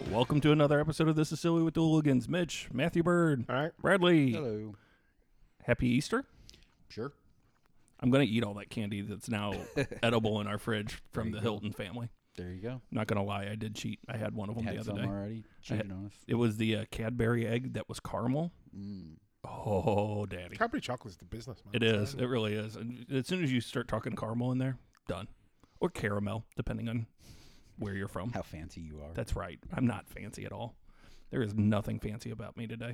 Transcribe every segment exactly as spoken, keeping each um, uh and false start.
Welcome to another episode of This is Silly with the Hooligans. Mitch, Matthew Bird, All right. Bradley. Hello. Happy Easter. Sure. I'm going to eat all that candy that's now edible in our fridge from There the you go. Hilton family. There you go. Not going to lie, I did cheat. I had one of them Had the other some day. already. Cheated on us. It was the uh, Cadbury egg that was caramel. Mm. Oh, daddy. Cadbury chocolate's the business, man. It It's is. terrible. It really is. And as soon as you start talking caramel in there, done. Or caramel, depending on where you're from. How fancy you are. That's right. I'm not fancy at all. There is nothing fancy about me today.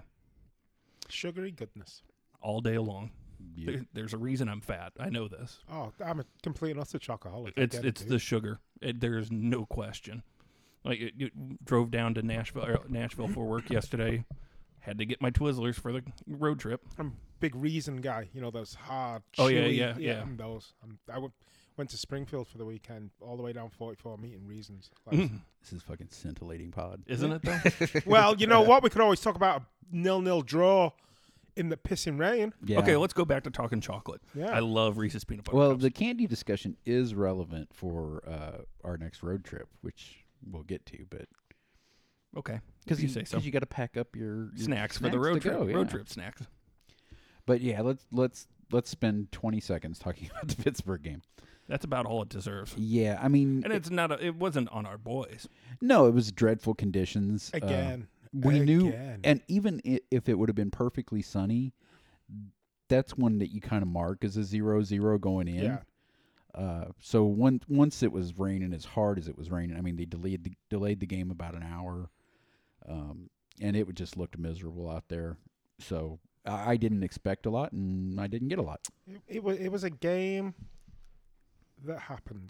Sugary goodness. All day long. Yeah. There, there's a reason I'm fat. I know this. Oh, I'm a complete and utter chocoholic. I It's get it, it's dude. the sugar. It, there's no question. Like it, it drove down to Nashville or Nashville for work yesterday. Had to get my Twizzlers for the road trip. I'm a big Reason guy. You know, those hard, Oh, yeah, chewy, yeah, yeah. I'm those. I'm, I w- went to Springfield for the weekend, all the way down forty-four, meeting Reasons. Like, Mm. This is fucking scintillating pod. Isn't it though? well, you know what? We could always talk about a nil-nil draw in the pissing rain. Yeah. Okay, let's go back to talking chocolate. Yeah. I love Reese's peanut butter Well, cups. the candy discussion is relevant for uh, our next road trip, which we'll get to, but okay, because if you say so. you got to pack up your, your Snacks for the road to trip. go, yeah. Road trip snacks. But yeah, let's let's let's spend twenty seconds talking about the Pittsburgh game. That's about all it deserves. Yeah, I mean, And it's not. A, it wasn't on our boys. no, it was dreadful conditions. Uh, Again. we knew, Again. and even i- if it would have been perfectly sunny, that's one that you kind of mark as a zero zero going in. Yeah. Uh, so one, once it was raining as hard as it was raining, I mean, they delayed the, delayed the game about an hour, um, and it would just looked miserable out there. So I, I didn't expect a lot, and I didn't get a lot. It, it, was, it was a game that happened.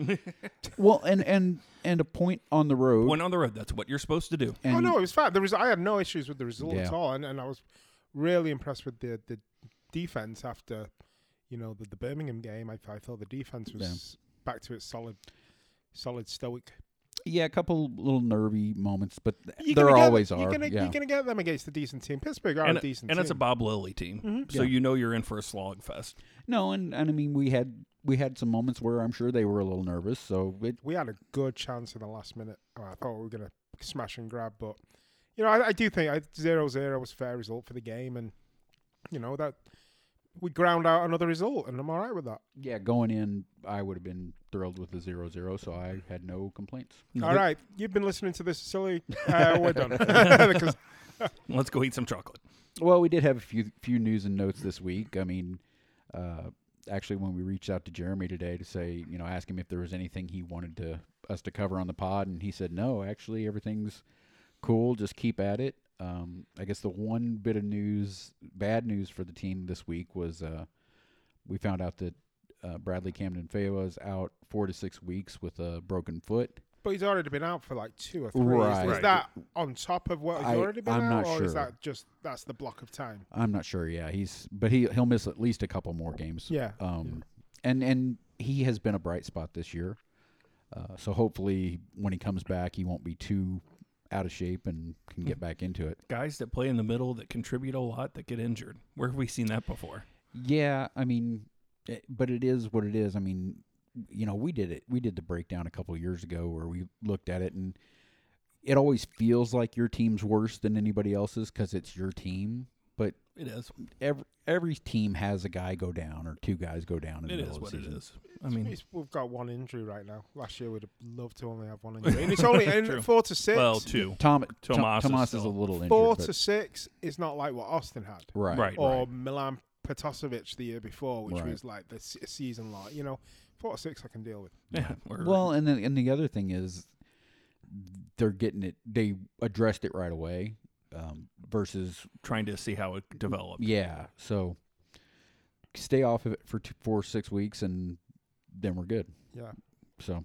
Well, and and and a point on the road. One on the road. That's what you're supposed to do. and oh, no, it was fine. There was, I had no issues with the result Yeah. at all, and, and I was really impressed with the, the defense after, you know, the, the Birmingham game. I, I thought the defense was back to its solid, solid stoic. Yeah, a couple little nervy moments, but You're there gonna get- always you're are. Gonna, yeah. You're going to get them against a decent team. Pittsburgh are And, a decent and team. it's a Bob Lilly team, Mhm. so Yeah. you know you're in for a slog fest. No, and, and I mean we had we had some moments where I'm sure they were a little nervous. So it, We had a good chance in the last minute. Oh, I thought we were going to smash and grab, but, you know, I, I do think I, zero zero was a fair result for the game, and, you know, that we ground out another result, and I'm all right with that. yeah, going in, I would have been thrilled with the zero zero. So I had no complaints. No, All th- right, you've been listening to this silly. Uh, we're done. Because Let's go eat some chocolate. Well, we did have a few few news and notes this week. I mean, uh, actually, when we reached out to Jeremy today to say, you know, ask him if there was anything he wanted to us to cover on the pod, and he said no. Actually, everything's cool. Just keep at it. Um, I guess the one bit of news, bad news for the team this week was uh, we found out that uh, Bradley Camden Faywa is out four to six weeks with a broken foot. But he's already been out for like two or three. Right. Is, is Right. that on top of what he's I- already been I'm out, not or is sure. that just that's the block of time? I'm not sure. Yeah, he's but he he'll miss at least a couple more games. Yeah. Um, and and he has been a bright spot this year. Uh, so hopefully when he comes back, he won't be too out of shape and can get back into it. Guys that play in the middle that contribute a lot that get injured. Where have we seen that before? Yeah, I mean, it, but it is what it is. I mean, you know, we did it. We did the breakdown a couple of years ago where we looked at it, and it always feels like your team's worse than anybody else's because it's your team. But It is. every every team has a guy go down or two guys go down in It the is middle what of it the season. is. I mean, It's- we've got one injury right now. Last year we'd have loved to only have one injury, and it's only True. in four to six. well, two. Tom, Tomas is Tomas is, still- a little injured. four but- to six is not like what Austin had, right, Right. or Milan Petosevic the year before, which Right. was like the se- season lot. You know, four to six I can deal with. Yeah. we're- Well, and then and the other thing is they're getting it. They addressed it right away, um, versus trying to see how it develops. yeah. So stay off of it for two, four six weeks, and then we're good. Yeah. So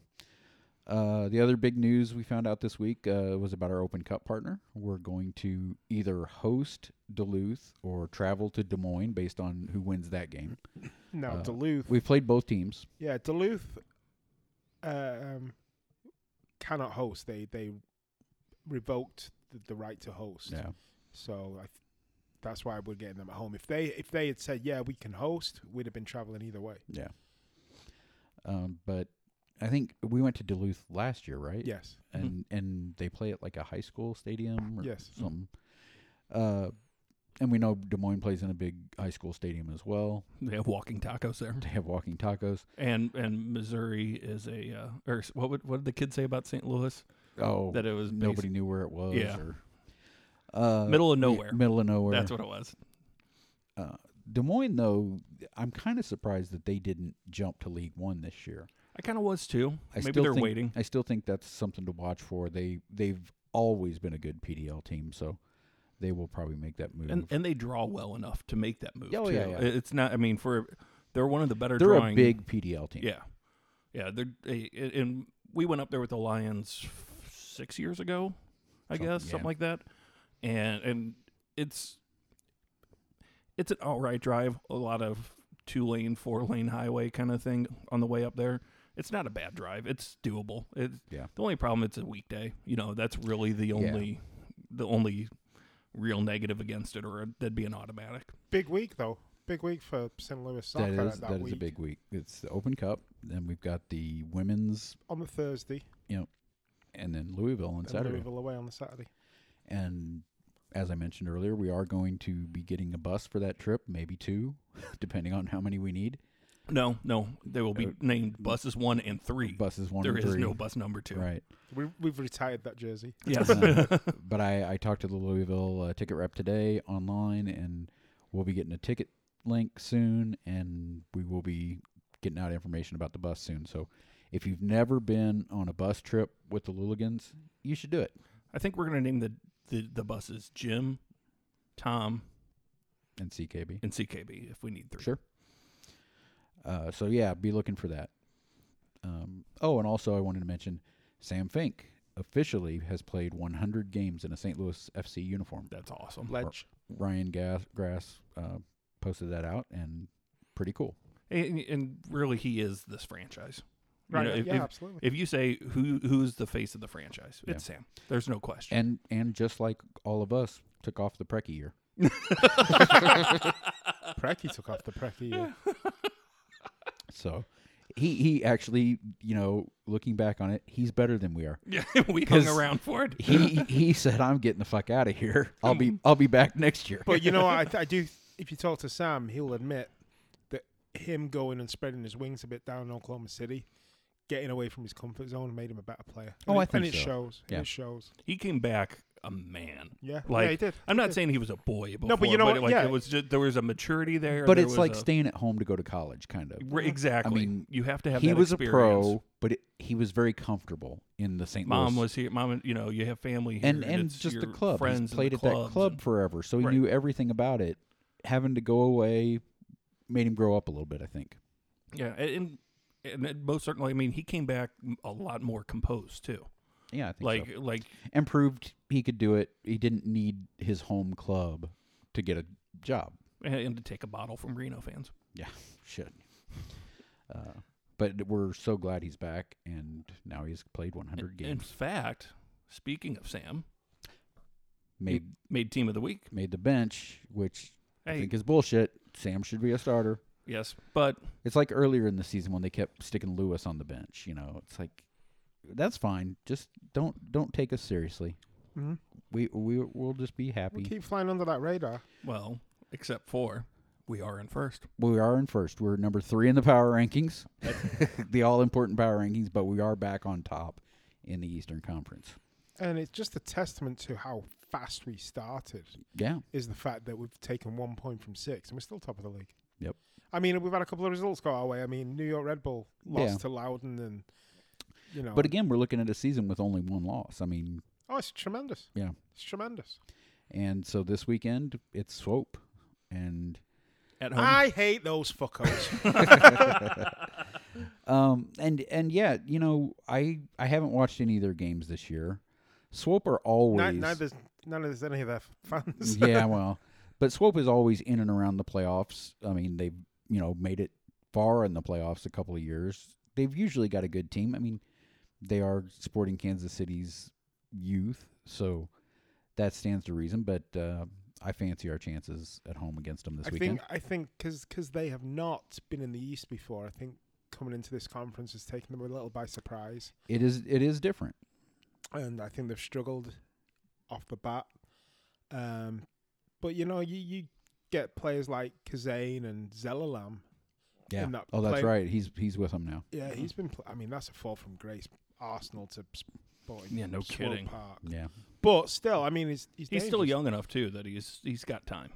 uh, the other big news we found out this week uh, was about our Open Cup partner. We're going to either host Duluth or travel to Des Moines based on who wins that game. Now Uh, Duluth. We've played both teams. Yeah, Duluth uh, um, cannot host. They they revoked the, the right to host. Yeah. So I th- that's why we're getting them at home. If they if they had said yeah we can host, we'd have been traveling either way. Yeah. Um, but I think we went to Duluth last year, right? Yes. And and they play at like a high school stadium or Yes. something. Uh, and we know Des Moines plays in a big high school stadium as well. They have walking tacos there, They have walking tacos. and and Missouri is a uh, or s- what would what did the kids say about Saint Louis? Oh, That it was nobody basi- knew where it was. Yeah. Or, uh, Middle of yeah, nowhere. middle of nowhere. That's what it was. Uh, Des Moines, though, I'm kind of surprised that they didn't jump to League One this year. I kind of was too. I Maybe still they're think, waiting. I still think that's something to watch for. They they've always been a good P D L team, so they will probably make that move. And and they draw well enough to make that move. Oh, too. yeah, yeah. It- It's not. I mean, for they're one of the better. They're drawing, a big P D L team. Yeah, yeah. They're they, and we went up there with the Lions f- six years ago, I Something, guess, yeah. something like that. And and it's it's an all right drive. A lot of two lane, four lane highway kind of thing on the way up there. It's not a bad drive. It's doable. It's, Yeah. The only problem, it's a weekday. You know, that's really the only the only real negative against it, or that'd be an automatic. Big week though. Big week for Saint Louis soccer. That is that that is week. a big week. It's the Open Cup, then we've got the women's, on the Thursday. and then Louisville on and Saturday. Louisville away on the Saturday. And as I mentioned earlier, we are going to be getting a bus for that trip, maybe two, depending on how many we need. No, no, they will be Uh, named buses one and three. Buses one There and is three. no bus number two. Right. We, we've retired that jersey. Yes. Uh, but I, I talked to the Louisville uh, ticket rep today online, and we'll be getting a ticket link soon, and we will be getting out information about the bus soon. So if you've never been on a bus trip with the Luligans, you should do it. I think we're going to name the, the, the buses Jim, Tom, And C K B. and C K B if we need three. Sure. Uh, so yeah, be looking for that. Um, oh, and also I wanted to mention Sam Fink officially has played one hundred games in a Saint Louis F C uniform. That's awesome. Ledge. Ryan Gas- Grass uh, posted that out, and pretty cool. And, and really, he is this franchise. You Right. know, if, yeah, if, absolutely. if you say who who's the face of the franchise, Yeah. it's Sam. There's no question. And and just like all of us took off the Preki year. Preki took off the Preki. Yeah. So he he actually, you know, looking back on it, he's better than we are. Yeah, we hung 'Cause around for it. He he said, "I'm getting the fuck out of here. I'll be I'll be back next year." But you know what? I, I do. If you talk to Sam, he'll admit that him going and spreading his wings a bit down in Oklahoma City, getting away from his comfort zone, made him a better player. Oh, and I it, think and it so. shows. Yeah. It shows. He came back a man. Yeah. Like, yeah, he did. I'm He not did. saying he was a boy before, No, but you know what? like Yeah. it was just, there was a maturity there. But there it's was like a, staying at home to go to college, kind of. R- exactly. I mean, you have to have he that was a experience. pro, but it, he was very comfortable in the Saint Mom Louis. was here. Mom, you know, you have family here, and and it's just the your club. Friends He's played and at the that clubs club and- forever, so he Right. knew everything about it. Having to go away made him grow up a little bit, I think. Yeah, and and it most certainly, I mean, he came back a lot more composed too. Yeah, I think Like so. like And proved he could do it. He didn't need his home club to get a job. and to take a bottle from Reno fans. Should. Uh, but we're so glad he's back, and now he's played one hundred In, in games. fact, speaking of Sam, Made he made team of the week. made the bench, which I Hey, think is bullshit. Sam should be a starter. yes, but It's like earlier in the season when they kept sticking Lewis on the bench. You know, it's like that's fine. Just don't don't take us seriously. Mhm. We we we'll just be We happy. keep flying under that radar. well, except for we are in first. We are in first. We're number three in the power rankings, the all important power rankings. But we are back on top in the Eastern Conference. And it's just a testament to how fast we started, Yeah, is the fact that we've taken one point from six and we're still top of the league. Yep. I mean, we've had a couple of results go our way. I mean, New York Red Bull lost Yeah. to Loudon and, you know. but again, we're looking at a season with only one loss. I mean, Oh, it's tremendous. Yeah. It's tremendous. and so this weekend it's Swope, and At home, I hate those fuckos. um and and yeah, you know, I I haven't watched any of their games this year. Swope are always None, neither's, none of there's any of their fans. yeah, well, but Swope is always in and around the playoffs. I mean, they've, you know, made it far in the playoffs a couple of years. They've usually got a good team. I mean, they are Sporting Kansas City's youth, so that stands to reason. But uh, I fancy our chances at home against them this I weekend. think I think because they have not been in the East before. I think coming into this conference has taken them a little by surprise. It is it is different. And I think they've struggled off the bat. Um, but, you know, you, you get players like Kazane and Zelalam. Yeah. in that Oh, that's play- right. He's he's with them now. Yeah, he's been. Pl- I mean, that's a fall from grace. Arsenal to Sporting. Yeah, no Swope kidding. Park. Yeah. But still, I mean, he's he's, He's still dangerous. young enough too that he's he's got time.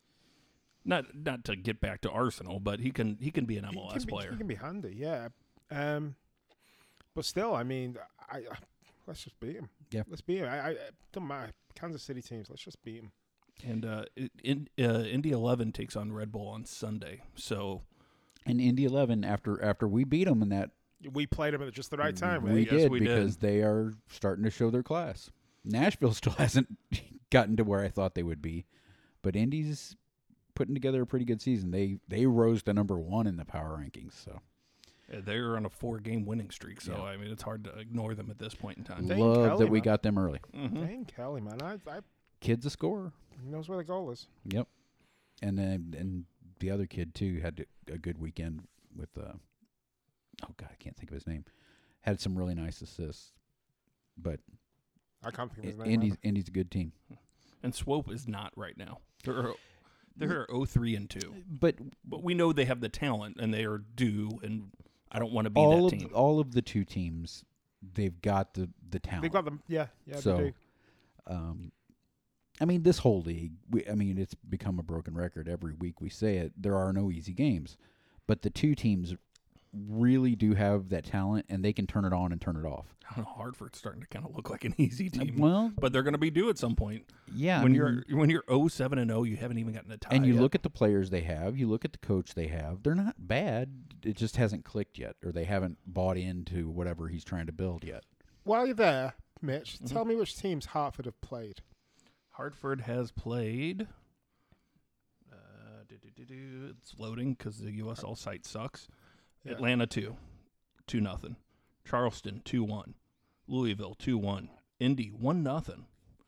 Not not to get back to Arsenal, but he can he can be an He M L can S be- player. He can be handy, yeah. Um, but still, I mean, I, I let's just beat him. Yeah. Let's beat him. I, I don't matter. Kansas City teams. Let's just beat him. And uh, in, uh, Indy eleven takes on Red Bull on Sunday. So And Indy eleven, after after we beat them in that, We played him at just the right time. we right? Yes, did we did. because they are starting to show their class. Nashville still hasn't gotten to where I thought they would be, but Indy's putting together a pretty good season. They they rose to number one in the power rankings. So uh, they're on a four-game winning streak. So Yeah. I mean, it's hard to ignore them at this point in time. Dane love Kelly, that we man. got them early. Mhm. Dane Kelly, man, I, I Kid's a scorer. he knows where the goal is. Yep. And then and the other kid too had a good weekend with uh oh god, I can't think of his name. Had some really nice assists. But I can't think of his I- name. Indy's either. Indy's a good team. And Swope is not right now. They're they're oh three and two, But but we know they have the talent and they are due. And I don't want to be all that of team. all of the two teams, they've got the the talent. They've got them. Yeah, yeah, So, they do. Um, I mean, this whole league, we, I mean, it's become a broken record. Every week we say it. There are no easy games. But the two teams really do have that talent, and they can turn it on and turn it off. I don't know, Hartford's starting to kind of look like an easy team. Well, But they're going to be due at some point. yeah. I when mean, you're when you're oh seven and oh, you haven't even gotten a tie. and you yet. look at the players they have, you look at the coach they have, they're not bad. It just hasn't clicked yet, or they haven't bought into whatever he's trying to build yet. While you're there, Mitch, Mm-hmm. tell me which teams Hartford have played. Hartford has played. Uh, do, do, do, do, it's loading because the U S L site sucks. Yeah. Atlanta two, two nothing. Charleston two one. Louisville two one. Indy one nothing.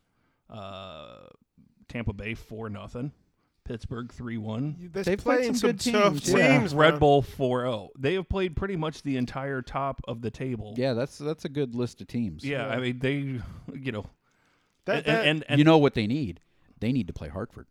Uh, Tampa Bay four nothing. Pittsburgh three one. You- They're They've played playing some some, good tough teams, yeah. teams. Red man. Bull four oh. They have played pretty much the entire top of the table. Yeah, that's that's a good list of teams. Yeah, Yeah. I mean they, you know, They're- and, they're- and, and you know what they need? They need to play Hartford.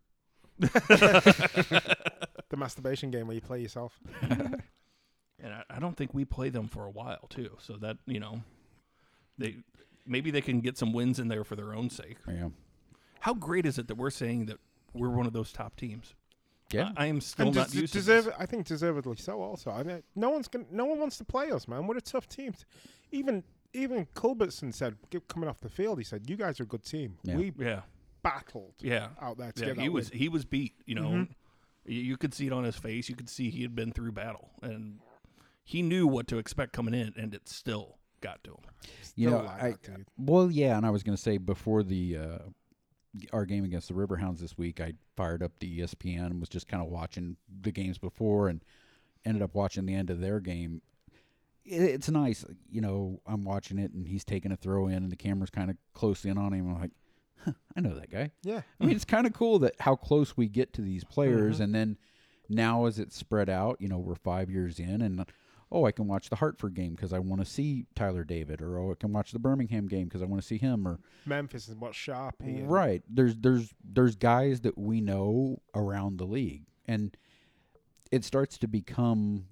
the masturbation game where you play yourself. And I, I don't think we play them for a while too. So that you know, they maybe they can get some wins in there for their own sake. Yeah. How great is it that we're saying that we're one of those top teams? Yeah. I, I am still And not des- used deserve, to this. I think deservedly so. Also, I mean, no one's gonna, no one wants to play us, man. We're a tough team. Even even Culbertson said, g- coming off the field, he said, "You guys are a good team. Yeah. We Yeah, battled yeah, out there to yeah. get that He was win." he was beat. You know, Mhm. you, you could see it on his face. You could see he had been through battle, and he knew what to expect coming in, and it still got to him. You Still know, like I, that, dude. well, yeah, and I was going to say before the uh, our game against the Riverhounds this week, I fired up the E S P N and was just kind of watching the games before, and ended up watching the end of their game. It, it's nice, you know. I'm watching it, and he's taking a throw in, and the camera's kind of close in on him. I'm like, huh, I know that guy. Yeah, I mean, it's kind of cool that how close we get to these players, Mhm. and then now as it's spread out, you know, we're five years in, and oh, I can watch the Hartford game because I want to see Tyler David, or oh, I can watch the Birmingham game because I want to see him, or Memphis is what Sharpie. and- right. There's there's there's guys that we know around the league, and it starts to become,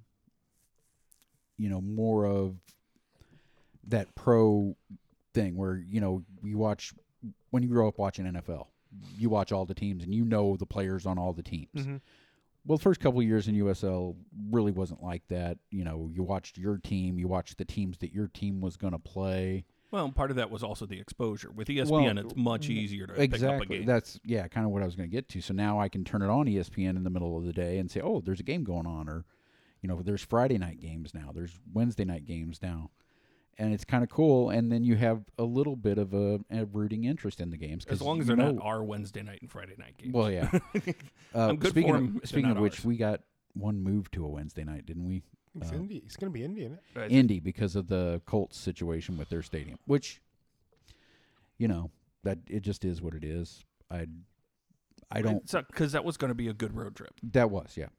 you know, more of that pro thing where, you know, you watch when you grow up watching N F L, you watch all the teams and you know the players on all the teams. Mhm. Well, the first couple of years in U S L really wasn't like that. You know, you watched your team, you watched the teams that your team was going to play. Well, part of that was also the exposure. With E S P N, Well, it's much easier to Exactly. pick up a game. That's yeah, kind of what I was going to get to. So now I can turn it on E S P N in the middle of the day and say, "Oh, there's a game going on," or you know, there's Friday night games now. There's Wednesday night games now. And it's kind of cool, and then you have a little bit of a, a rooting interest in the games. as long as you they're know, not our Wednesday night and Friday night games. Well, yeah. Uh, I'm good speaking for of, 'em if they're speaking not of which, ours. we got one moved to a Wednesday night, didn't we? It's Uh, Indy. It's going to be Indy, isn't it? Right. Indy, because of the Colts situation with their stadium, which, you know, that it just is what it is. I, I don't. Because that was going to be a good road trip. That was, yeah.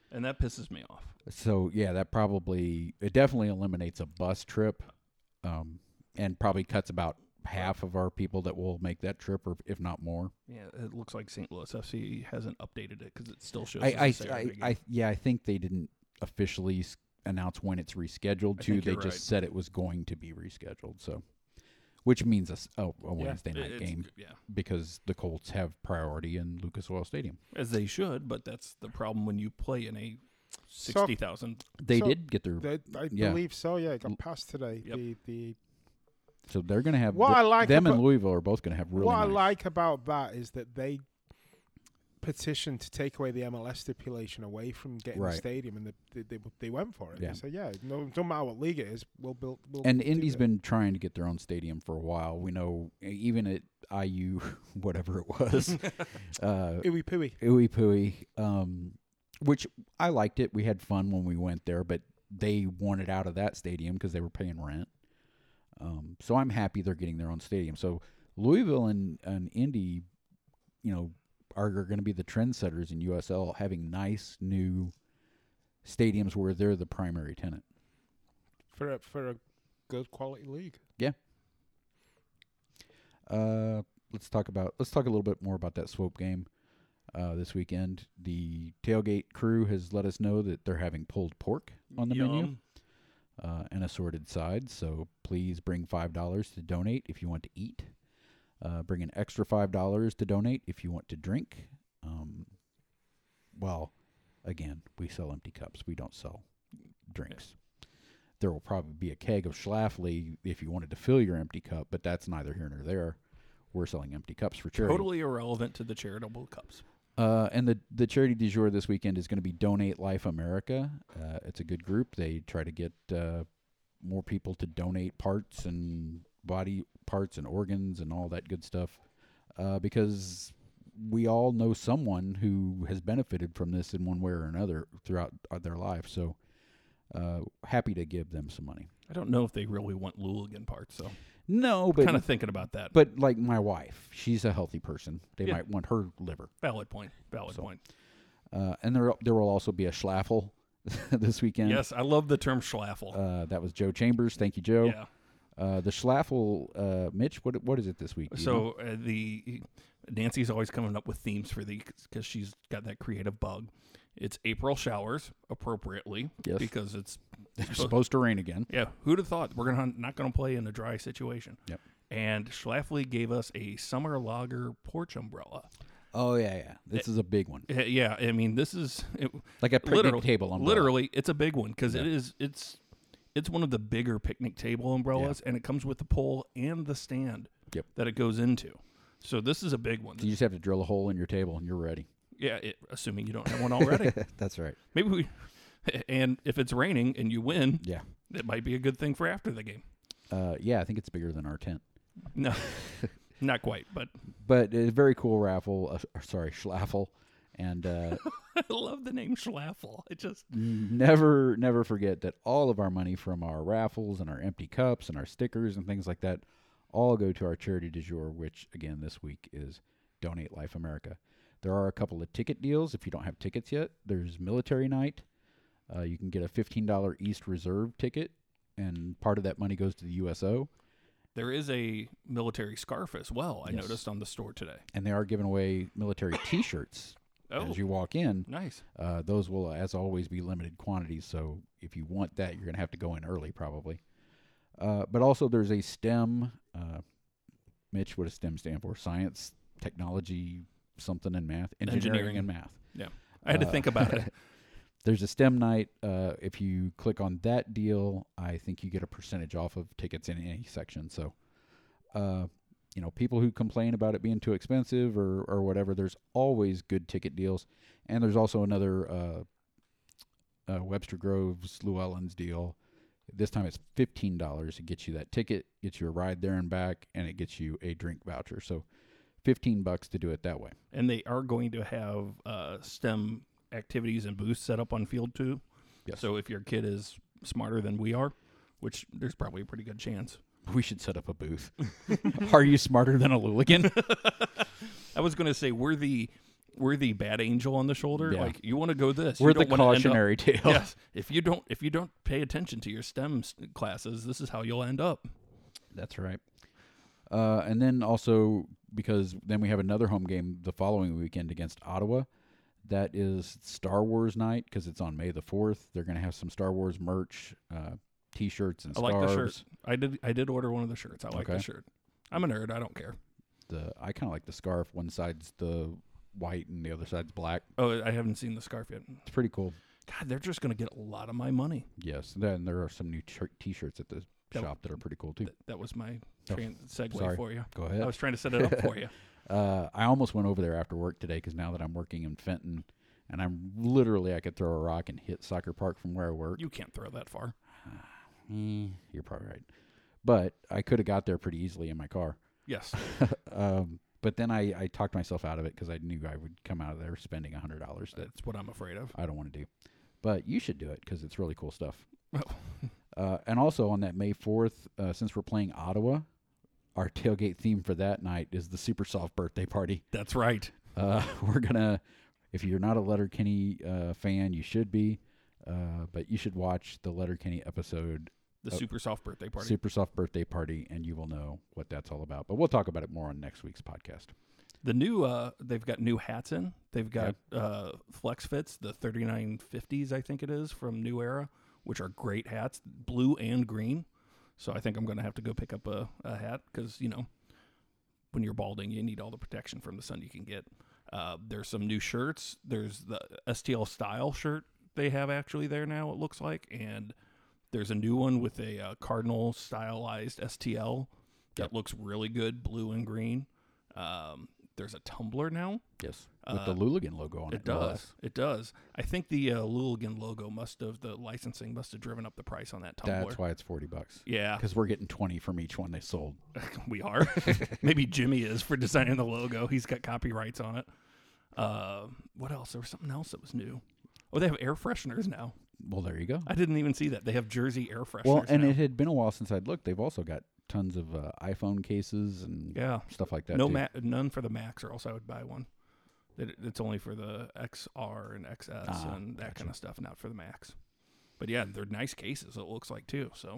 And that pisses me off. So yeah, that probably it definitely eliminates a bus trip, um, and probably cuts about half of our people that will make that trip, or if not more. Yeah, it looks like Saint Louis F C hasn't updated it because it still shows. I, as a I, Saturday I, game. I, yeah, I think they didn't officially s- announce when it's rescheduled I to. think They you're just right. said it was going to be rescheduled. So, which means a, s- a- a Yeah, Wednesday night It's- game Yeah, because the Colts have priority in Lucas Oil Stadium. as they should, but that's the problem when you play in a sixty thousand. They So, did get their, They, I Yeah. believe so. Yeah, it L- got passed today. Yep. The the so they're going to have What the- I like them and about- Louisville are both going to have really what I nice. like about that is that they petitioned to take away the M L S stipulation away from getting Right. the stadium, and they, they they they went for it. Yeah. They said, "Yeah, no, don't matter what league it is, we'll build." We'll And do Indy's that." been trying to get their own stadium for a while. We know e- even at I U, whatever it was, uh, Ooey pooey. Ooey Pooey, um, which I liked it. We had fun when we went there, but they wanted out of that stadium because they were paying rent. Um, so I'm happy they're getting their own stadium. So Louisville and, and Indy, you know, are going to be the trendsetters in U S L, having nice new stadiums where they're the primary tenant. for a for a good quality league. Uh, let's talk about let's talk a little bit more about that Swope game uh, this weekend. The tailgate crew has let us know that they're having pulled pork on the menu Yum. uh, and assorted sides. So please bring five dollars to donate if you want to eat. Uh, bring an extra five dollars to donate if you want to drink. Um, well, again, we sell empty cups. We don't sell drinks. There will probably be a keg of Schlafly if you wanted to fill your empty cup, but that's neither here nor there. We're selling empty cups for charity. Totally irrelevant to the charitable cups. Uh, and the, the charity du jour this weekend is going to be Donate Life America. Uh, it's a good group. They try to get uh, more people to donate parts and body parts and organs and all that good stuff uh, because we all know someone who has benefited from this in one way or another throughout uh, their life. So uh, happy to give them some money. I don't know if they really want Luligan parts, so No, but kind of thinking about that. but like my wife, she's a healthy person. They Yeah. might want her liver. Valid point. Valid So, point. Uh, and there there will also be a Schlaffel this weekend. Yes, I love the term Schlaffel. Uh, that was Joe Chambers. Thank you, Joe. yeah. Uh, the Schlaffel, uh, Mitch, what what is it this week? Do you know? So uh, the Nancy's always coming up with themes for these because she's got that creative bug. It's April showers appropriately Yes. because it's It's supposed to rain again. yeah. Who'd have thought we're gonna not gonna play in a dry situation? Yep. And Schlafly gave us a summer lager porch umbrella. Oh yeah, yeah. This is a big one, Uh, Yeah, I mean this is it, like a picnic literally table umbrella. literally it's a big one because Yeah. it is it's it's one of the bigger picnic table umbrellas and it comes with the pole and the stand Yep. that it goes into. So this is a big one. So you just have to drill a hole in your table and you're ready. Yeah, it, assuming you don't have one already. That's right. Maybe we. And if it's raining and you win, Yeah. it might be a good thing for after the game. Uh, yeah, I think it's bigger than our tent. No, not quite, but But a very cool raffle. Uh, sorry, schlaffle. And uh, I love the name Schlaffel. It just never, never forget that all of our money from our raffles and our empty cups and our stickers and things like that all go to our charity du jour, which, again, this week is Donate Life America. There are a couple of ticket deals if you don't have tickets yet. There's Military Night. Uh, you can get a fifteen dollars East Reserve ticket, and part of that money goes to the U S O. there is a military scarf as well. I Yes. noticed on the store today. And they are giving away military T-shirts Oh, as you walk in. nice. Uh, those will, as always, be limited quantities. So if you want that, you're going to have to go in early, probably. Uh, but also, there's a STEM. Uh, Mitch, what does STEM stand for? Science, technology, something, and math, engineering, Engineering. and math. I had to Uh, think about it. There's a STEM night. Uh, if you click on that deal, I think you get a percentage off of tickets in any section. So, uh, you know, people who complain about it being too expensive or, or whatever, there's always good ticket deals. And there's also another uh, uh, Webster Groves Llewellyn's deal. This time it's fifteen dollars. It gets you that ticket, gets you a ride there and back, and it gets you a drink voucher. So fifteen bucks to do it that way. And they are going to have uh, STEM activities and booths set up on field too. Yes. So if your kid is smarter than we are, which there's probably a pretty good chance. We should set up a booth. Are you smarter than a Luligan? I was going to say we're the we're the bad angel on the shoulder. Yeah. Like you want to go this. We're you the don't wanna end up- cautionary tale. Yes. If you don't if you don't pay attention to your STEM s- classes, this is how you'll end up. That's right. Uh, and then also because then we have another home game the following weekend against Ottawa. That is Star Wars night because it's on May the fourth. They're going to have some Star Wars merch, uh, T-shirts and I scarves. like the shirt. I did I did order one of the shirts. I like Okay. the shirt. I'm a nerd. I don't care. The I kind of like the scarf. One side's the white and the other side's black. Oh, I haven't seen the scarf yet. It's pretty cool. God, they're just going to get a lot of my money. Yes. Then there are some new shirt, T-shirts at the That- shop that are pretty cool too. That, that was my Oh, tran segue sorry. for you. Go I ahead. was trying to set it up for you. Uh, I almost went over there after work today because now that I'm working in Fenton, and I'm literally I could throw a rock and hit Soccer Park from where I work. You can't throw that far. Eh, you're probably right, but I could have got there pretty easily in my car. Yes. um, but then I, I talked myself out of it because I knew I would come out of there spending a hundred dollars that That's what I'm afraid of. I don't want to do. But you should do it because it's really cool stuff. Oh. Uh, and also on that May fourth, uh, since we're playing Ottawa, our tailgate theme for that night is the Super Soft birthday party. That's right. Uh, we're gonna. If you're not a Letterkenny uh, fan, you should be. Uh, but you should watch the Letterkenny episode, The Oh. super soft birthday party. Super Soft birthday party, and you will know what that's all about. But we'll talk about it more on next week's podcast. The new, uh, they've got new hats in. They've got uh, Flex Fits, the thirty-nine fifties, I think it is, from New Era, which are great hats, blue and green. So I think I'm going to have to go pick up a, a hat because, you know, when you're balding, you need all the protection from the sun you can get. Uh, there's some new shirts. There's the S T L style shirt they have actually there now, it looks like. And there's a new one with a uh, Cardinal stylized S T L that Yep. looks really good, blue and green. Um, there's a tumbler now. Yes, with Uh, the Luligan logo on it. It no does. less. It does. I think the uh, Luligan logo must have, the licensing must have driven up the price on that tumbler. That's why it's forty bucks. Yeah, Because we're getting twenty from each one they sold. we are. Maybe Jimmy is for designing the logo. He's got copyrights on it. Uh, what else? There was something else that was new. Oh, they have air fresheners now. Well, there you go. I didn't even see that. They have Jersey air fresheners Well, and now. it had been a while since I'd looked. They've also got tons of uh, iPhone cases and yeah. stuff like that. No, too. ma- none for the Max, or else I would buy one. It, it's only for the X R and X S Ah, and that gotcha. kind of stuff, not for the Max. But yeah, they're nice cases. It looks like too. So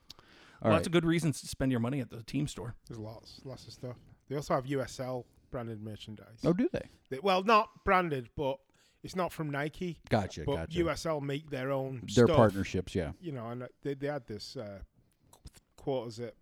All lots right. of good reasons to spend your money at the team store. There's lots, lots of stuff. They also have U S L branded merchandise. Oh, do they? They- well, not branded, but it's not from Nike. Gotcha. But gotcha. U S L make their own Their stuff. partnerships, yeah. You know, and they they had this uh, quarter zip,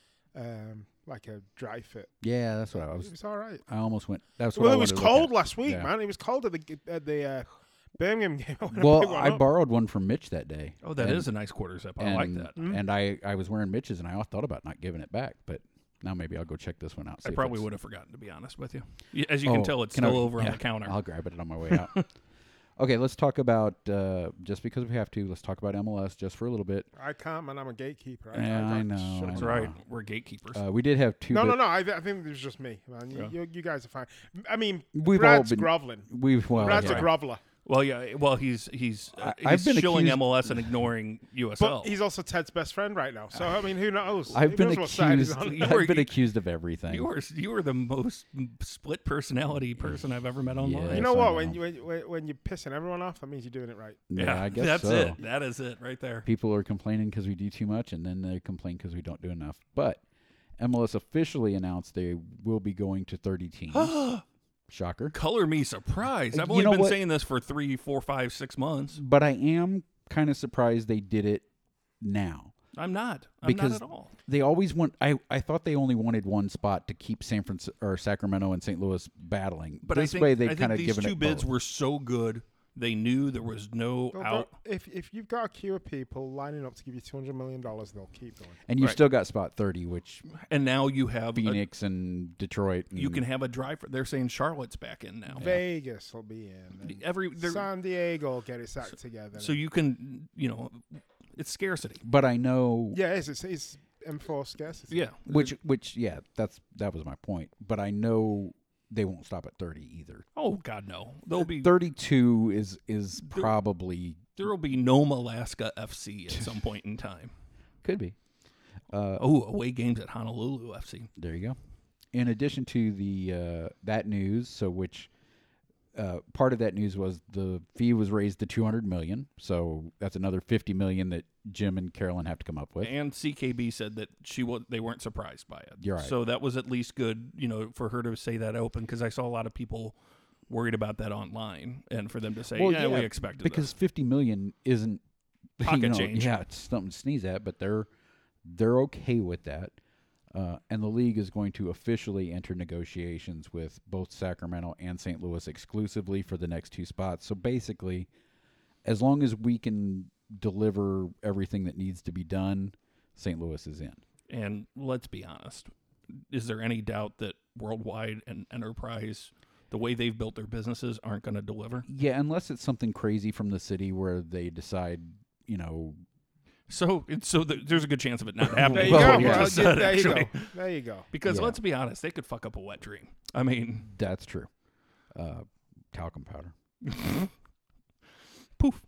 um, like a dry fit. Yeah, that's what I It was. was all right. I almost went. That's what Well, I it was wanted to look cold at. last week, Yeah. man. It was cold at the at the uh, Birmingham game. I went and picked Well, one I up. borrowed one from Mitch that day. Oh, that is and, a nice quarter zip. I and, like that. Mhm. And I, I was wearing Mitch's, and I thought about not giving it back, but now maybe I'll go check this one out. see I if probably it's- would have forgotten, to be honest with you. Y- As you can Oh, tell, it's can I- still over yeah, on the counter. I'll grab it on my way out. Okay, let's talk about uh, just because we have to. Let's talk about M L S just for a little bit. I can't, man. I'm a gatekeeper. Yeah, I got- know, shut I That's up. know. right. We're gatekeepers. Uh, we did have two. No, bit- no, no. I, th- I think it was just me, man. You, Yeah. you, you guys are fine. I mean, We've Brad's all been. groveling. We've well, Brad's yeah. a groveler. well, yeah. Well, he's he's uh, I- I've he's been shilling accused- M L S and ignoring U S L. But he's also Ted's best friend right now. So, I mean, who knows? I've Who been knows what side he's accused. on? You I've were- been accused of everything. You are you are the most split personality person I've ever met online. Yes, You know I what? know. When, you, when, you- when you're pissing everyone off, that means you're doing it right. yeah, I guess that's so. it. That is it right there. People are complaining because we do too much, and then they complain because we don't do enough. But M L S officially announced they will be going to thirty teams. Shocker. Color me surprised. I've You only know been what? saying this for three, four, five, six months. But I am kind of surprised they did it now. I'm not. I'm Because not at all. They always want. I, I thought they only wanted one spot to keep San Francisco or Sacramento and Saint Louis battling. But this I think, way I they think kind of these given two it bids both. were so good. They knew there was no They'll- out. they'll- If, if you've got a queue of people lining up to give you two hundred million dollars, they'll keep going. And you've Right. still got spot thirty, which And now you have a, Phoenix and Detroit. And you can have a drive. They're saying Charlotte's back in now. Vegas will be in. and Every they're- San Diego will get its act together. so you can you know it's scarcity. But I know. yeah, it's, it's, it's enforced scarcity. Yeah. Which which yeah, that's that was my point. But I know they won't stop at thirty either. Oh God, no. There'll be thirty-two is is There- probably there will be Nome, Alaska F C at some point in time. could be. Uh, Oh, away games at Honolulu F C. There you go. In addition to the uh, that news, so which uh, part of that news was the fee was raised to two hundred million dollars. So that's another fifty million dollars that Jim and Carolyn have to come up with. And C K B said that she was they weren't surprised by it. You're right. So that was at least good, you know, for her to say that open, because I saw a lot of people worried about that online, and for them to say, Well, yeah, yeah, we expected because this. fifty million dollars isn't Pocket you know, change. Yeah, it's something to sneeze at, but they're they're okay with that. Uh, and the league is going to officially enter negotiations with both Sacramento and Saint Louis exclusively for the next two spots. So basically, as long as we can deliver everything that needs to be done, Saint Louis is in. And let's be honest, is there any doubt that Worldwide and Enterprise, the way they've built their businesses, aren't going to deliver? Yeah, unless it's something crazy from the city where they decide, you know. So it's so th- there's a good chance of it not happening. There you Well, go. yeah. Well, Just said, there you go. actually. There you go. Because Yeah. let's be honest, they could fuck up a wet dream. I mean, That's true. Uh, talcum powder. poof.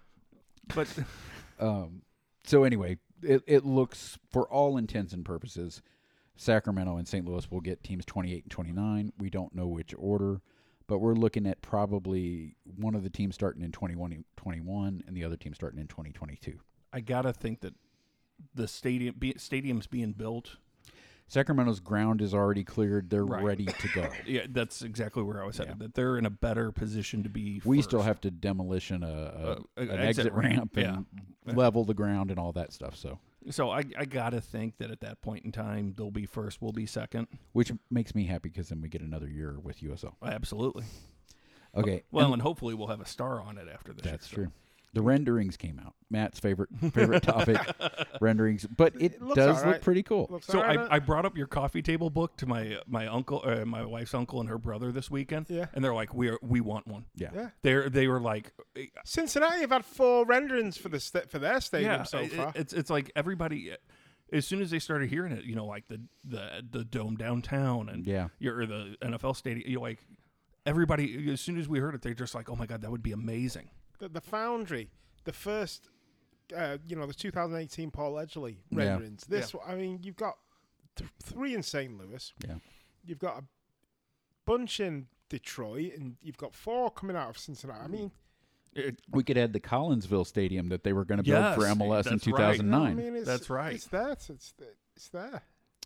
But Um, so anyway, it, it looks, for all intents and purposes, Sacramento and Saint Louis will get teams twenty-eight and twenty-nine. We don't know which order, but we're looking at probably one of the teams starting in twenty-one twenty-one and the other team starting in twenty twenty-two. I gotta think that the stadium be, stadium's being built. Sacramento's ground is already cleared. They're Right. ready to go. Yeah, that's exactly where I was headed. Yeah. That they're in a better position to be. We first. still have to demolition a, a, Uh, an an exit, exit ramp, ramp, and yeah. level the ground and all that stuff. So, So I, I gotta think that at that point in time, they'll be first, we'll be second. which makes me happy because then we get another year with U S L. Absolutely. Okay. Well, and and hopefully we'll have a star on it after this. that's year, true. The renderings came out. Matt's favorite favorite topic, renderings. But it, It looks does alright. look pretty cool. Looks So alright, I, uh, I brought up your coffee table book to my my uncle, uh, my wife's uncle, and her brother this weekend. Yeah. And they're like, we are we want one. Yeah. yeah. They're they were like, Cincinnati have had four renderings for the sta- for their stadium yeah. so it- far. It's it's like everybody, as soon as they started hearing it, you know, like the the the dome downtown and Yeah. your or the N F L stadium, you know, like everybody. As soon as we heard it, they're just like, oh my god, that would be amazing. the, the Foundry, the first, uh, you know, the two thousand eighteen Paul Edgley Yeah. renderings. This, I mean, you've got th- three in Saint Louis. Yeah. You've got a bunch in Detroit, and you've got four coming out of Cincinnati. I mean, It, We could add the Collinsville Stadium that they were going to build for Yes, M L S in that's right. two thousand I nine. mean, it's, That's right. It's there. It's it's, it's there.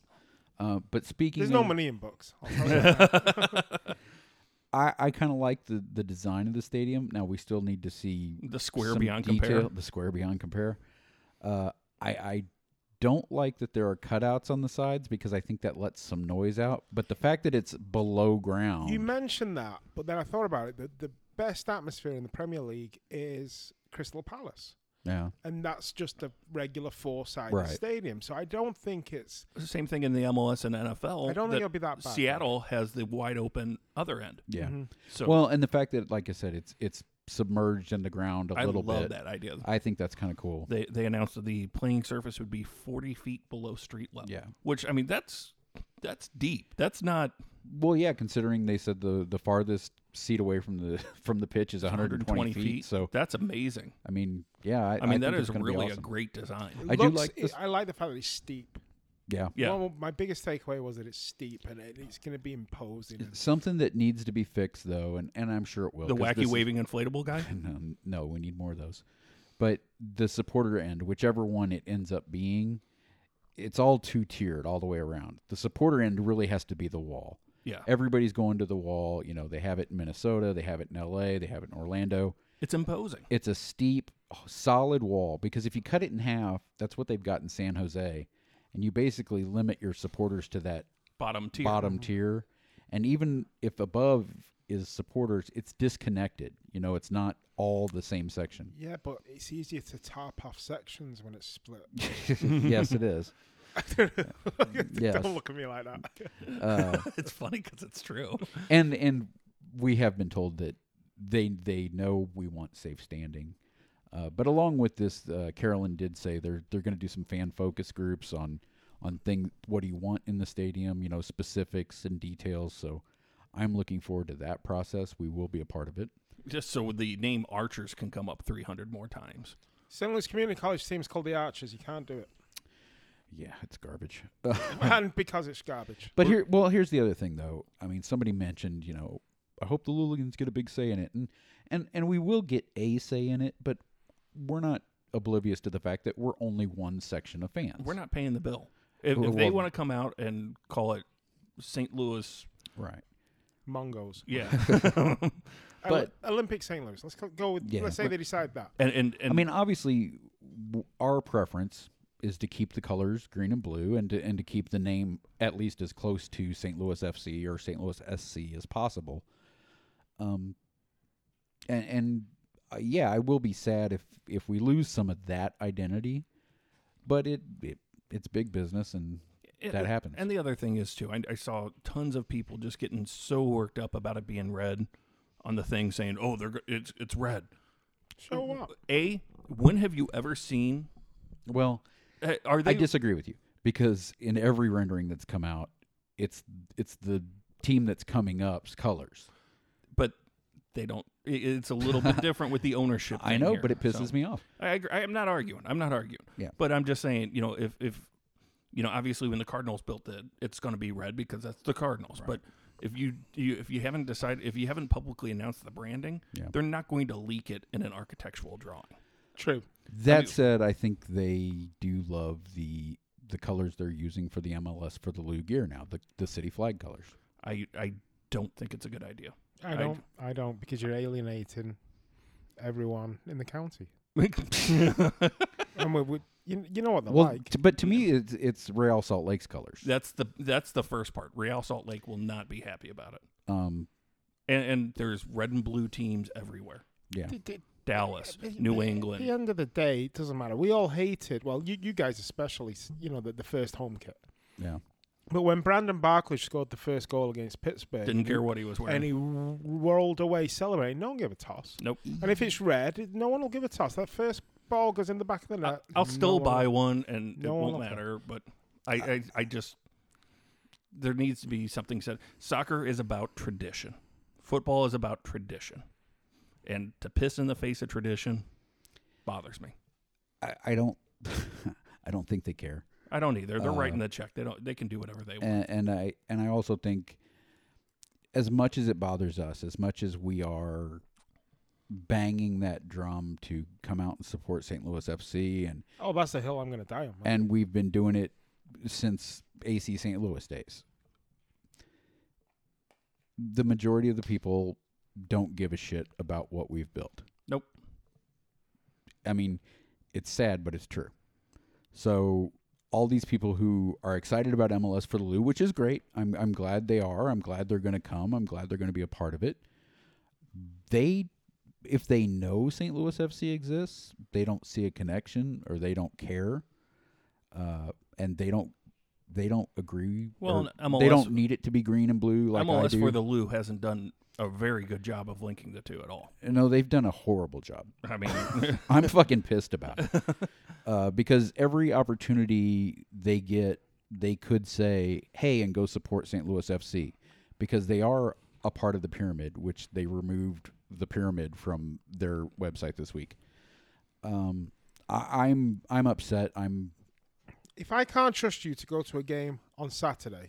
Uh, but speaking There's of, no money in books. I'll tell you that. I, I kind of like the, the design of the stadium. Now, we still need to see the square some beyond detail, compare. the square beyond compare. Uh, I, I don't like that there are cutouts on the sides because I think that lets some noise out. But the fact that it's below ground, You mentioned that, but then I thought about it. The, the best atmosphere in the Premier League is Crystal Palace. yeah, And that's just a regular four-sided Right. stadium. So I don't think it's... Same thing in the M L S and N F L. I don't think that it'll be that bad. Seattle has the wide open other end. yeah. Mhm. So Well, and the fact that, like I said, it's it's submerged in the ground a I little love bit. that idea. I think that's kind of cool. They they announced that the playing surface would be forty feet below street level. Yeah. Which I mean that's that's deep. That's not Well, yeah, considering they said the, the farthest seat away from the from the pitch is one hundred twenty feet. So That's amazing. I mean, yeah, I, I mean that think is it's gonna be really a awesome. great design. It I do looks- like this- I like the fact that it's steep. Yeah, Yeah. Well, my biggest takeaway was that it's steep and it, it's going to be imposing. and- something that needs to be fixed though, and, and I'm sure it will. the 'cause wacky this is- waving inflatable guy. No, no, we need more of those. But the supporter end, whichever one it ends up being, it's all two tiered all the way around. The supporter end really has to be the wall. Yeah. Everybody's going to the wall. You know, they have it in Minnesota, they have it in L A, they have it in Orlando. It's imposing. It's a steep, solid wall because if you cut it in half, that's what they've got in San Jose, and you basically limit your supporters to that Bottom tier. bottom tier. And even if above is supporters, it's disconnected. You know, it's not all the same section. Yeah, but it's easier to top off sections when it's split. Yes, it is. Yes. Don't look at me like that. Uh, It's funny because it's true. and and we have been told that they they know we want safe standing. Uh, but along with this, uh, Carolyn did say they're they're going to do some fan focus groups on on thing what do you want in the stadium, you know, specifics and details. So I'm looking forward to that process. We will be a part of it. Just so the name Archers can come up three hundred more times. Saint Louis Community College team's called the Archers. You can't do it. Yeah, it's garbage. And because it's garbage. But here, well, here's the other thing, though. I mean, somebody mentioned, you know, I hope the Luligans get a big say in it, and and and we will get a say in it, but we're not oblivious to the fact that we're only one section of fans. We're not paying the bill. If, Well, if they well- want to come out and call it Saint Louis, right. Mongos. yeah, But- Oli- Olympic Saint Louis. Let's go- go with. Yeah. Let's say they decide that. and and, and I mean, obviously, w- our preference is to keep the colors green and blue, and to and to keep the name at least as close to Saint Louis F C or Saint Louis S C as possible. Um, and and uh, yeah, I will be sad if if we lose some of that identity, but it, it it's big business, and it- that happens. And the other thing is too, I, I saw tons of people just getting so worked up about it being red on the thing, saying, "Oh, they're go- it's it's red." So what? A, when have you ever seen? well, uh, Are they I disagree with you, because in every rendering that's come out, it's it's the team that's coming up's colors. But they don't. i- It's a little bit different with the ownership. I thing know, here, but it pisses so. me off. I agree. I am not arguing. I'm not arguing. Yeah. But I'm just saying, you know, if if you know, obviously when the Cardinals built it, it's going to be red because that's the Cardinals. Right. But if you, you if you haven't decided, if you haven't publicly announced the branding, Yeah. they're not going to leak it in an architectural drawing. True. That mean- said, I think they do love the the colors they're using for the M L S for the Lou gear now, the the city flag colors. I I don't think it's a good idea. I I don't. I don't because you're alienating everyone in the county. And we, we, you, you know what they're Well, like. t- but to me, it's it's Real Salt Lake's colors. that's the that's the first part. Real Salt Lake will not be happy about it. Um, And, and there's red and blue teams everywhere. yeah, D- d- Dallas, At the- New At England. the end of the day, it doesn't matter. We all hated. Well, you you guys especially. s- You know the, the first home kit. yeah. But when Brandon Barkley scored the first goal against Pittsburgh, Didn't care what he was wearing. and he r- rolled away celebrating, no one give a toss. Nope. And if it's red, no one will give a toss. That first ball goes in the back of the I- net. I'll still no buy one- one, and no it one won't will care. matter. But I, I, I just there needs to be something said. Soccer is about tradition. Football is about tradition, and to piss in the face of tradition bothers me. I, I don't, I don't think they care. I don't either. They're Uh, writing the check. They don't. They can do whatever they want. And, and I and I also think, as much as it bothers us, as much as we are banging that drum to come out and support Saint Louis F C, and Oh, that's the hill I'm going to die on. man. and we've been doing it since A C Saint Louis days. The majority of the people don't give a shit about what we've built. Nope. I mean, it's sad, but it's true. So all these people who are excited about M L S for the Lou, which is great. I'm I'm glad they are. I'm glad they're going to come. I'm glad they're going to be a part of it. They, if they know Saint Louis F C exists, they don't see a connection or they don't care, uh, and they don't they don't agree. Well, or and M L S they don't need it to be green and blue like M L S I do. for the Lou hasn't done a very good job of linking the two at all. no, they've done a horrible job. I mean, I'm fucking pissed about it. Uh, because every opportunity they get, they could say, hey, and go support Saint Louis F C. Because they are a part of the pyramid, which they removed the pyramid from their website this week. Um, I, I'm I'm upset. I'm if I can't trust you to go to a game on Saturday,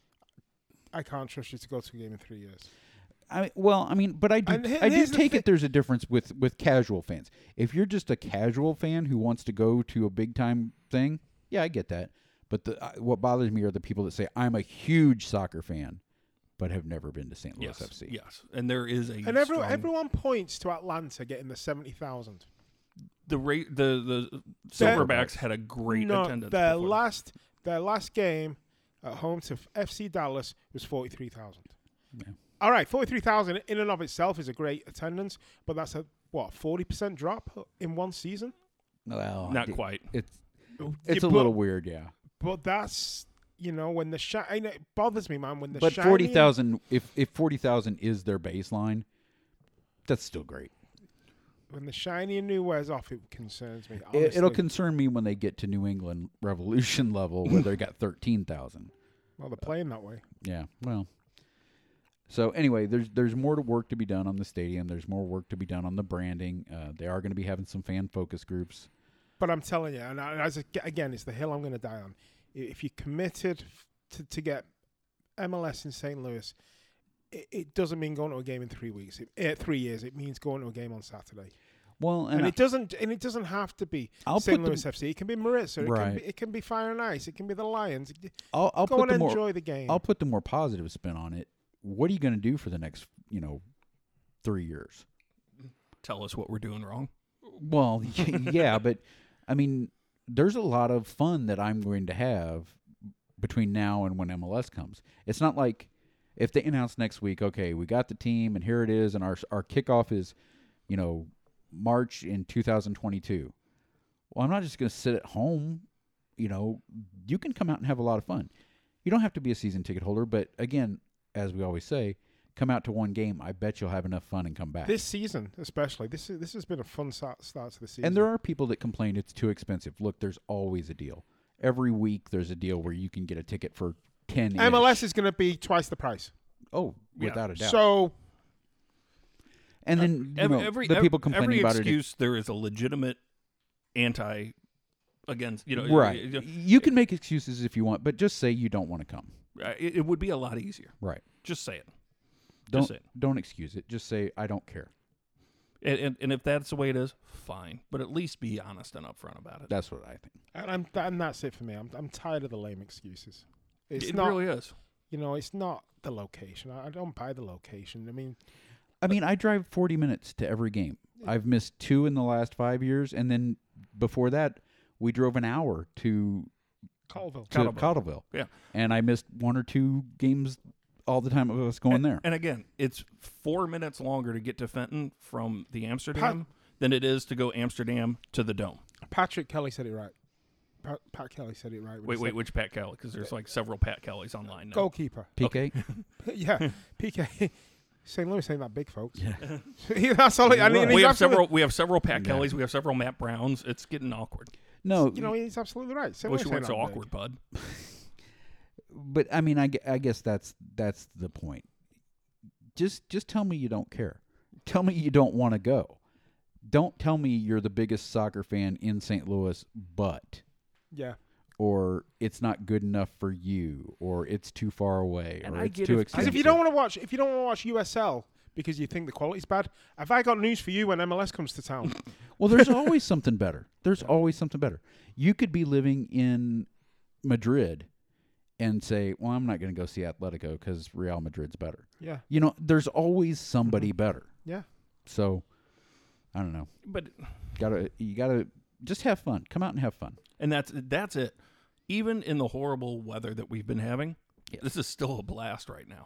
I can't trust you to go to a game in three years. I well, I mean, but I do And he- I do here's the take thi- it. There's a difference with with casual fans. If you're just a casual fan who wants to go to a big time thing, yeah, I get that. But the uh, what bothers me are the people that say I'm a huge soccer fan, but have never been to Saint Louis yes, F C. yes, and there is a And every, strong, everyone points to Atlanta getting the seventy thousand. the rate the the Their- Silverbacks had a great no, attendance. their before. last their last game at home to F C Dallas was forty three thousand. Yeah. All right, forty three thousand in and of itself is a great attendance, but that's a what forty percent drop in one season. Well, Not it- quite. It's it's Yeah, a but- little weird, yeah. But that's you know when the shi- I know, it bothers me, man. When the But shiny, forty thousand, if if forty thousand is their baseline, that's still great. when the shiny and new wears off, it concerns me. It, honestly. it'll concern me when they get to New England Revolution level where they got thirteen thousand. well, they're playing that way. Yeah, well. So anyway, there's there's more to work to be done on the stadium. There's more work to be done on the branding. Uh, they are going to be having some fan focus groups. But I'm telling you, and I, as a, again, it's the hill I'm going to die on. I- If you committed f- to, to get M L S in Saint Louis, it, it doesn't mean going to a game in three weeks. It, uh, three years. It means going to a game on Saturday. Well, and, And I, it doesn't. And it doesn't have to be I'll Saint put the- Louis F C. It can be Maritza. It Right. can be. It can be Fire and Ice. It can be the Lions. I'll, I'll Go put and the more enjoy the game. I'll put the more positive spin on it. What are you going to do for the next, you know, three years? Tell us what we're doing wrong. Well, yeah, but I mean, there's a lot of fun that I'm going to have between now and when M L S comes. It's not like if they announce next week, okay, we got the team and here it is, and our our kickoff is, you know, March in two thousand twenty-two. Well, I'm not just going to sit at home. You know, you can come out and have a lot of fun. You don't have to be a season ticket holder, but again, as we always say, come out to one game. I bet you'll have enough fun and come back. This season, especially, this is, this has been a fun start, start to the season. And there are people that complain it's too expensive. Look, there's always a deal. Every week there's a deal where you can get a ticket for ten. M L S is going to be twice the price. Oh, Yeah. without a doubt. So and then you Every, know, every, the people complaining every about excuse, there is a legitimate anti against, you know. it. Right. you know, You can make excuses if you want, but just say you don't want to come. uh, It, it would be a lot easier. Right. Just say it. Don't Just say it. don't excuse it. Just say I don't care. And, and, and if that's the way it is, fine. But at least be honest and upfront about it. That's what I think. and I'm and that's it for me. I'm I'm tired of the lame excuses. It's it not really is. you know, it's not the location. I, I don't buy the location. I mean, I mean, I drive forty minutes to every game. I've missed two in the last five years, and then before that, we drove an hour to Colville. to Cottleville. Cottleville. Yeah. And I missed one or two games all the time of us going and, there. And again, it's four minutes longer to get to Fenton from the Amsterdam than it is to go Amsterdam to the Dome. Patrick Kelly said it right. Pat, Pat Kelly said it right. when Wait, he wait, said which Pat Kelly? Because there's like several Pat Kellys online now. goalkeeper. P K? yeah, P K. Saint Louis ain't that big, folks. Yeah. That's all. I mean, we he's have absolutely- several. We have several Pat Yeah. Kellys. We have several Matt Browns. It's getting awkward. No, You know, he's absolutely right. Saint Wish Louis you weren't ain't so that big. awkward, bud. but I mean, I, gue- I guess that's that's the point. Just just tell me you don't care. Tell me you don't want to go. Don't tell me you're the biggest soccer fan in Saint Louis, but Yeah. or it's not good enough for you, or it's too far away, And or I it's get too if- Because expensive. if you don't want to watch, if you don't want to watch U S L because you think the quality's bad, have I got news for you when M L S comes to town? Well, there's always something better. There's always something better. You could be living in Madrid and say, well, I'm not going to go see Atletico because Real Madrid's better. Yeah. You know, there's always somebody Mm-hmm. better. Yeah. So, I don't know. But Gotta you gotta just have fun. Come out and have fun. and that's that's it. Even in the horrible weather that we've been having, Yes. this is still a blast right now.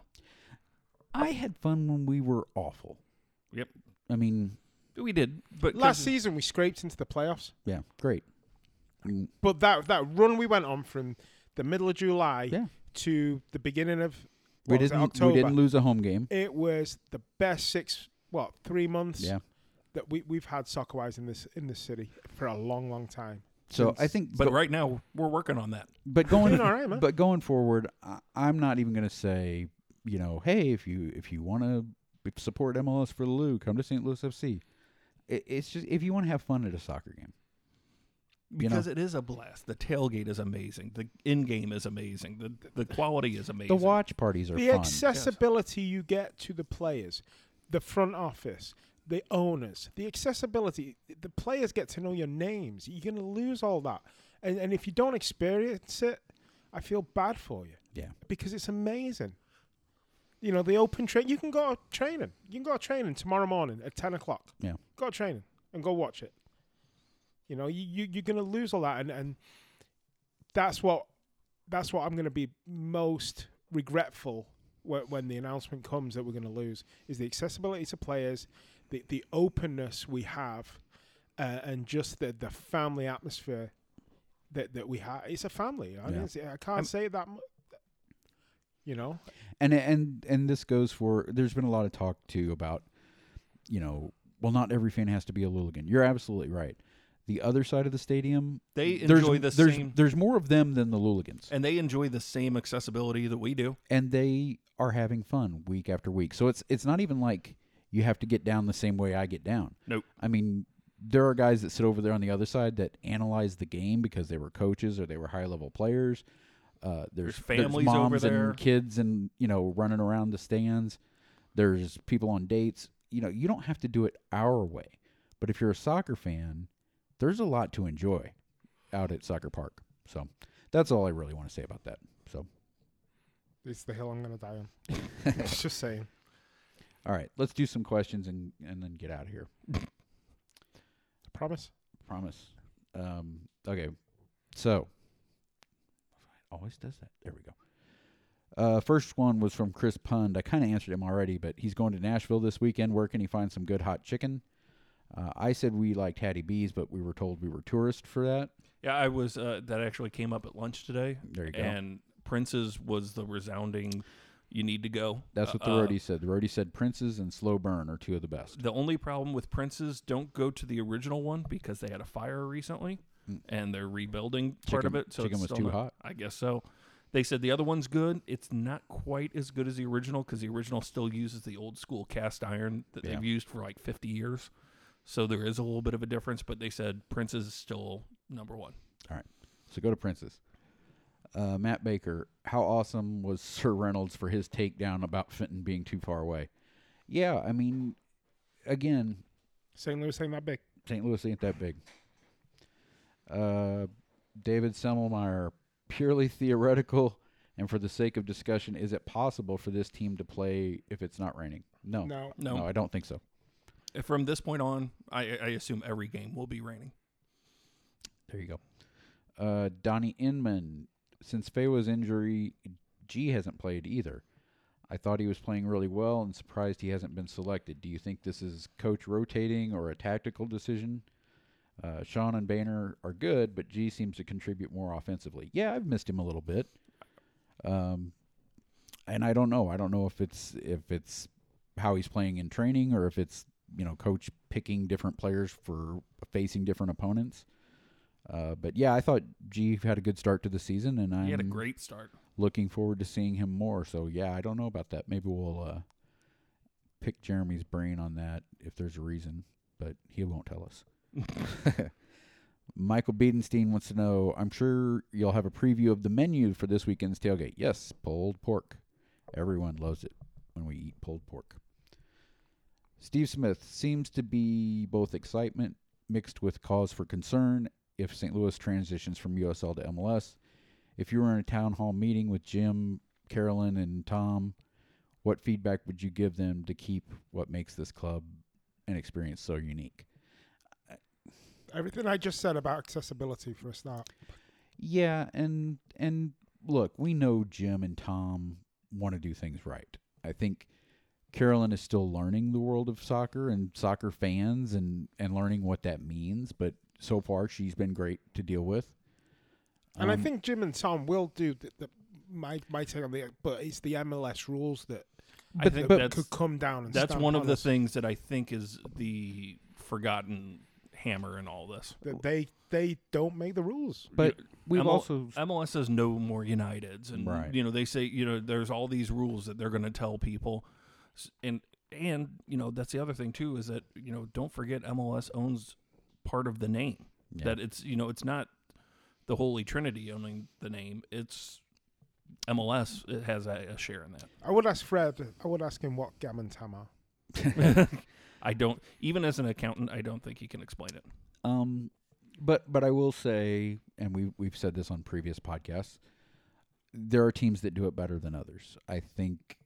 I had fun when we were awful. Yep, I mean, we did. But 'cause- Last season we scraped into the playoffs, yeah, great. Mm, but that that run we went on from the middle of July Yeah. to the beginning of we what was it, didn't October. we didn't lose a home game. It was the best six what three months Yeah. that we we've had soccer wise in this in this city for a long long time. So Since- I think, but go- right now we're working on that. but going, Doing all right, man. but going forward, I, I'm not even going to say, you know, hey, if you if you want to support M L S for the Lou, come to Saint Louis F C. It, it's just if you want to have fun at a soccer game. You know. Because it is a blast. The tailgate is amazing. The in-game is amazing. The the quality is amazing. The watch parties are the fun. accessibility you get to the players, the front office, the owners, the accessibility, the players get to know your names. You're going to lose all that. And, and if you don't experience it, I feel bad for you Yeah. because it's amazing. You know, the open train, you can go to training. You can go to training tomorrow morning at ten o'clock. Yeah. Go to training and go watch it. You know, you, you, you're going to lose all that. And, and that's what that's what I'm going to be most regretful wh- when the announcement comes that we're going to lose is the accessibility to players, the the openness we have, uh, and just the the family atmosphere that, that we have. It's a family. I, Yeah. mean, it's, I can't I'm- say that. Mu- you know, And and and this goes for. There's been a lot of talk too about, you know, well, not every fan has to be a Luligan. You're absolutely right. The other side of the stadium, They there's, enjoy the there's, same, There's more of them than the Luligans, and they enjoy the same accessibility that we do. and they are having fun week after week. So it's it's not even like you have to get down the same way I get down. Nope. I mean, there are guys that sit over there on the other side that analyze the game because they were coaches or they were high level players. Uh, there's, There's families there's over moms there. and kids and you know running around the stands. There's people on dates. You know, you don't have to do it our way. But if you're a soccer fan, there's a lot to enjoy out at Soccer Park. So that's all I really want to say about that. So It's the hill I'm going to die on. Just saying. all right, let's do some questions and, and then get out of here. Promise? Promise. Um, okay, so always does that. There we go. Uh, first one was from Chris Pund. I kind of answered him already, but he's going to Nashville this weekend. Where can he find some good hot chicken? Uh, I said we liked Hattie B's, but we were told we were tourists for that. Yeah, I was. Uh, that actually came up at lunch today. There you go. And Prince's was the resounding, you need to go. That's what the uh, roadie said. The roadie said Prince's and Slow Burn are two of the best. The only problem with Prince's, don't go to the original one because they had a fire recently, Mm. and they're rebuilding part Chicken- of it. So chicken it's was still too not- hot? I guess so. They said the other one's good. It's not quite as good as the original because the original still uses the old school cast iron that Yeah. they've used for like fifty years. So there is a little bit of a difference, but they said Prince's is still number one. So go to Prince's. Uh, Matt Baker, how awesome was Sir Reynolds for his takedown about Fenton being too far away? Yeah, I mean, again, Saint Louis ain't that big. Saint Louis ain't that big. Uh, David Semmelmeyer, purely theoretical, and for the sake of discussion, is it possible for this team to play if it's not raining? No. No. No. I don't think so. From this point on, I, I assume every game will be raining. There you go. Uh, Donnie Inman, since Fewa's injury, G hasn't played either. I thought he was playing really well and surprised he hasn't been selected. Do you think this is coach rotating or a tactical decision? Uh, Sean and Boehner are good, but G seems to contribute more offensively. Yeah, I've missed him a little bit. Um, and I don't know. I don't know if it's if it's how he's playing in training or if it's, you know, coach picking different players for facing different opponents. Uh, but yeah, I thought G had a good start to the season, and I'm He had a great start. looking forward to seeing him more. So yeah, I don't know about that. Maybe we'll uh, pick Jeremy's brain on that if there's a reason, but he won't tell us. Michael Biedenstein wants to know, I'm sure you'll have a preview of the menu for this weekend's tailgate. Yes, pulled pork. Everyone loves it when we eat pulled pork. Steve Smith, seems to be both excitement mixed with cause for concern if Saint Louis transitions from U S L to M L S. If you were in a town hall meeting with Jim, Carolyn, and Tom, what feedback would you give them to keep what makes this club and experience so unique? Everything I just said about accessibility for a start. Yeah, and and look, we know Jim and Tom want to do things right. I think Carolyn is still learning the world of soccer and soccer fans and, and learning what that means, but so far she's been great to deal with. And Um, I think Jim and Tom will do the, the my my take on the, but it's the M L S rules that I think that that's could come down. And that's stamp one of on the us. things that I think is the forgotten hammer in all this. that they they don't make the rules. But we've M L- also M L S has no more Uniteds, and Right. you know they say you know there's all these rules that they're going to tell people, S- and and you know that's the other thing too is that you know don't forget M L S owns part of the name. yeah. That it's you know it's not the Holy Trinity owning the name. It's M L S. It has a, a share in that. I would ask Fred. I would ask him what Gam and Tam are. I don't even as an accountant. I don't think he can explain it. Um, but but I will say, and we we've said this on previous podcasts, there are teams that do it better than others. I think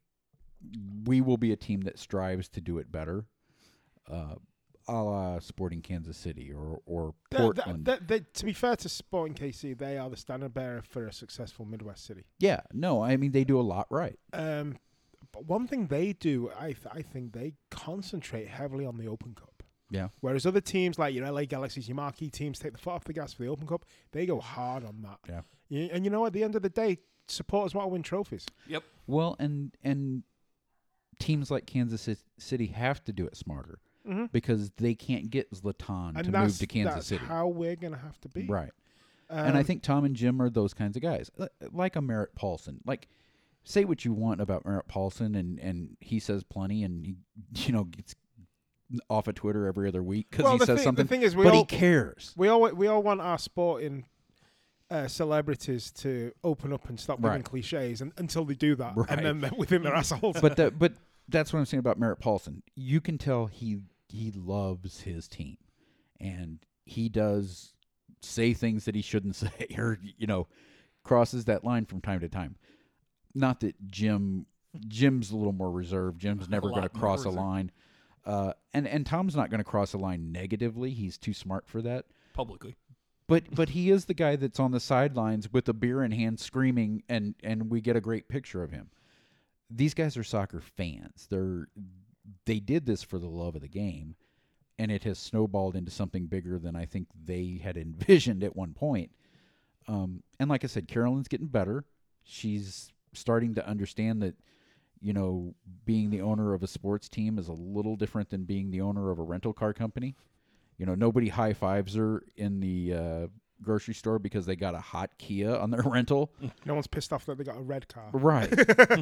we will be a team that strives to do it better, uh, a la Sporting Kansas City or or They- Portland. they- they- to be fair to Sporting K C, they are the standard bearer for a successful Midwest city. yeah, no, I mean they do a lot right. Um, but one thing they do, I th- I think they concentrate heavily on the Open Cup. Yeah. Whereas other teams like your L A Galaxies, your marquee teams take the foot off the gas for the Open Cup. They go hard on that. Yeah. Y- And you know, at the end of the day, supporters want to win trophies. Well, and and teams like Kansas Ci- City have to do it smarter Mm-hmm. because they can't get Zlatan And to that's, move to Kansas that's City. how we're going to have to be. Right. Um, And I think Tom and Jim are those kinds of guys, L- like a Merritt Paulson. Like, say what you want about Merritt Paulson, and, and he says plenty, and he, you know, gets off of Twitter every other week because well, he the says thing, something. The thing is, we but all he cares. we all we all want our sporting uh, celebrities to open up and stop giving Right. cliches, and until they do that, Right. and then they're within their assholes. But the, but that's what I'm saying about Merritt Paulson. You can tell he he loves his team, and he does say things that he shouldn't say, or you know, crosses that line from time to time. Not that Jim Jim's a little more reserved. Jim's never going to cross a line, uh, and and Tom's not going to cross a line negatively. He's too smart for that publicly. But but he is the guy that's on the sidelines with a beer in hand, screaming, and and we get a great picture of him. These guys are soccer fans. They're they did this for the love of the game, and it has snowballed into something bigger than I think they had envisioned at one point. Um, and like I said, Carolyn's getting better. She's starting to understand that, you know, being the owner of a sports team is a little different than being the owner of a rental car company. You know, nobody high fives her in the uh, grocery store because they got a hot Kia on their rental. No one's pissed off that they got a red car. Right.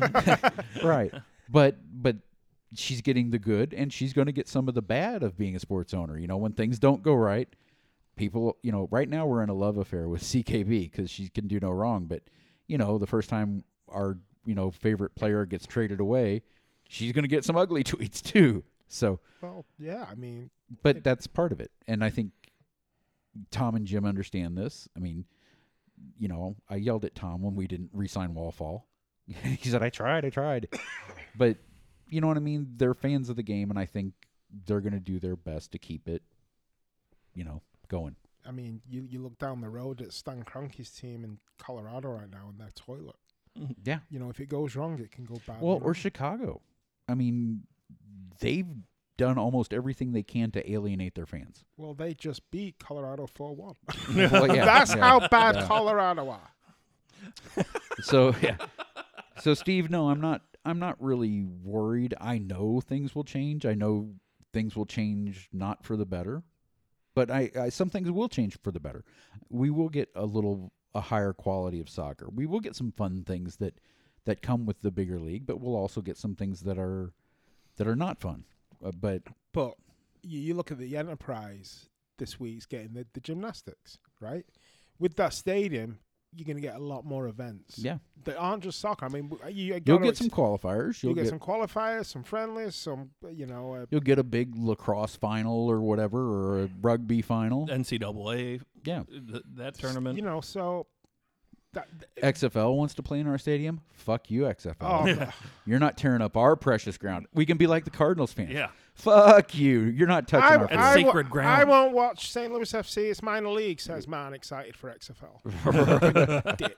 Right. But but she's getting the good, and she's going to get some of the bad of being a sports owner. You know, when things don't go right, people, you know, right now we're in a love affair with C K B because she can do no wrong. But, you know, the first time our, you know, favorite player gets traded away, she's going to get some ugly tweets too. So, well, yeah, I mean, but it, that's part of it. And I think Tom and Jim understand this. I mean, you know, I yelled at Tom when we didn't re-sign Wallfall. He said, I tried, I tried. But, you know what I mean? They're fans of the game, and I think they're going to do their best to keep it, you know, going. I mean, you, you look down the road at Stan Kroenke's team in Colorado right now, and their toilet. Yeah. You know, if it goes wrong, it can go bad. Well, you know? or Chicago. I mean, they've done almost everything they can to alienate their fans. Well, they just beat Colorado four one. Well, yeah, That's yeah, how bad yeah. Colorado are. So, yeah. So, Steve, no, I'm not I'm not really worried. I know things will change. I know things will change not for the better. But I, I some things will change for the better. We will get a little a higher quality of soccer. We will get some fun things that that come with the bigger league, but we'll also get some things that are that are not fun. Uh, but But you, you look at the Enterprise this week's getting the, the gymnastics, right? With that stadium, you're going to get a lot more events. yeah, They aren't just soccer. I mean, you, you you'll gotta get some qualifiers. You'll You'll get, get some qualifiers, some friendlies, some, you know. Uh, you'll get a big lacrosse final or whatever, or a rugby final. N C double A, Yeah, th- that tournament. You know, so. That, X F L wants to play in our stadium. Fuck you, X F L. oh, Yeah. You're not tearing up our precious ground. We can be like the Cardinals fans. yeah. Fuck you. You're not touching I, our It's field. I, sacred wo- ground. I won't watch Saint Louis F C. It's minor league, says man excited for X F L. Dick.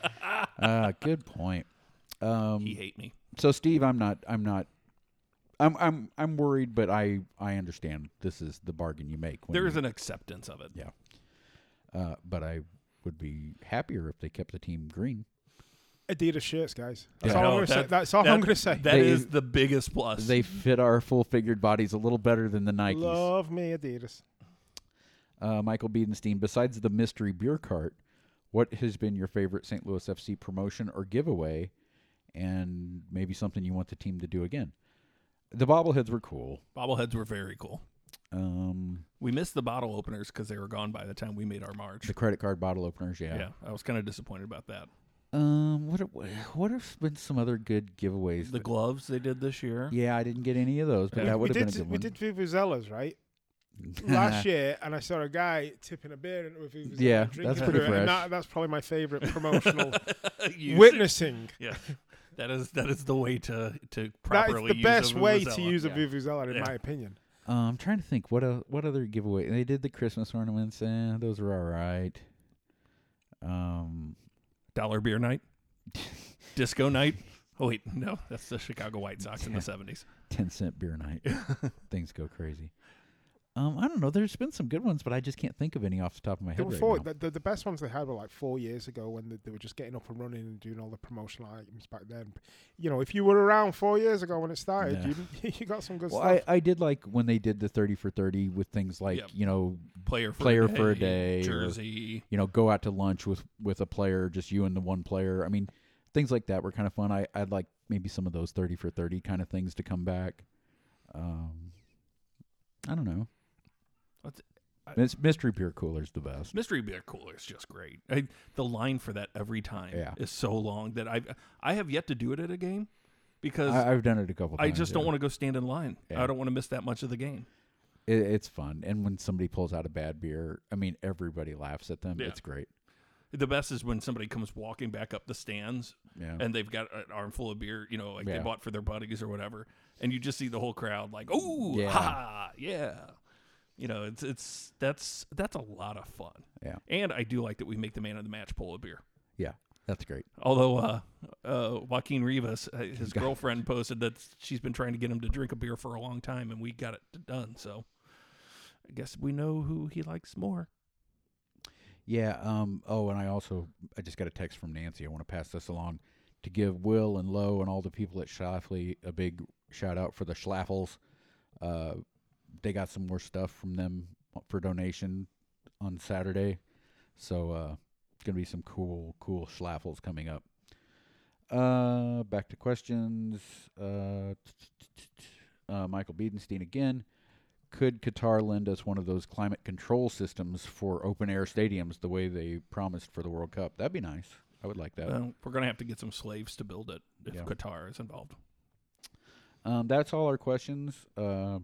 Ah, good point. Um, He hate me. so Steve, I'm not. I'm not. I'm. I'm. I'm worried, but I. I understand. This is the bargain you make. When There is you, an acceptance of it. Yeah. Uh, but I would be happier if they kept the team green. Adidas shirts, guys. That's Yeah. all I'm No, going to say. that- That's all that- I'm going to say. That They- is the biggest plus. They fit our full-figured bodies a little better than the Nikes. Love me, Adidas. Uh, Michael Biedenstein, besides the mystery beer cart, what has been your favorite Saint Louis F C promotion or giveaway, and maybe something you want the team to do again? The bobbleheads were cool. Bobbleheads were very cool. Um, We missed the bottle openers because they were gone by the time we made our march. the credit card bottle openers, yeah. Yeah, I was kind of disappointed about that. Um, what are, what have been some other good giveaways? The that- gloves they did this year. yeah, I didn't get any of those, but Yeah. that we would have did, been a good we one. did Vuvuzelas, right? Last year, and I saw a guy tipping a beer into a Vuvuzela. Yeah, and drinking that's through pretty it, and fresh. that, that's probably my favorite promotional Use- witnessing. Yeah, that is that is the way to to That properly is the use best a way to Vuvuzela. use a Yeah. Vuvuzela, in Yeah. my opinion. Uh, I'm trying to think what uh, what other giveaway they did. The Christmas ornaments, eh, those were all right. Um, Dollar beer night, disco night. Oh wait, no, that's the Chicago White Sox in the seventies. ten cent beer night. Things go crazy. Um, I don't know. There's been some good ones, but I just can't think of any off the top of my They head were right four, now. the, the, the best ones they had were like four years ago when they, they were just getting up and running and doing all the promotional items back then. You know, if you were around four years ago when it started, you, you got some good Well, stuff. I, I did like when they did the thirty for thirty with things like, Yep. you know, Player for Player a day, for a day, or- jersey. you know, go out to lunch with, with a player, just you and the one player. I mean, things like that were kind of fun. I, I'd like maybe some of those thirty for thirty kind of things to come back. Um, I don't know. What's it? I- Mys- Mystery beer cooler's the best. Mystery beer cooler is just great. I, the line for that every time Yeah. is so long that I I have yet to do it at a game because I, I've done it a couple I times. just yeah. don't want to go stand in line. Yeah. I don't want to miss that much of the game. It, it's fun, and when somebody pulls out a bad beer, I mean, everybody laughs at them. Yeah. It's great. The best is when somebody comes walking back up the stands Yeah. and they've got an armful of beer, you know, like Yeah. they bought for their buddies or whatever, and you just see the whole crowd like, "Oh, Yeah. ha, yeah." You know, it's it's that's that's a lot of fun. Yeah. And I do like that we make the man of the match pull a beer. Yeah, that's great. Although uh, uh, Joaquin Rivas, uh, his Got- girlfriend posted that she's been trying to get him to drink a beer for a long time, and we got it done. So I guess we know who he likes more. Yeah. Um. Oh, and I also I just got a text from Nancy. I want to pass this along to give Will and Lo and all the people at Schlafly a big shout out for the Schlaffles. Uh, they got some more stuff from them for donation on Saturday, so uh, gonna be some cool, cool Schlaffles coming up. Uh, back to questions. Uh, uh, Michael Biedenstein again. Could Qatar lend us one of those climate control systems for open air stadiums the way they promised for the World Cup? That'd be nice. I would like that. Well, we're gonna have to get some slaves to build it if Yeah. Qatar is involved. Um, that's all our questions. Uh,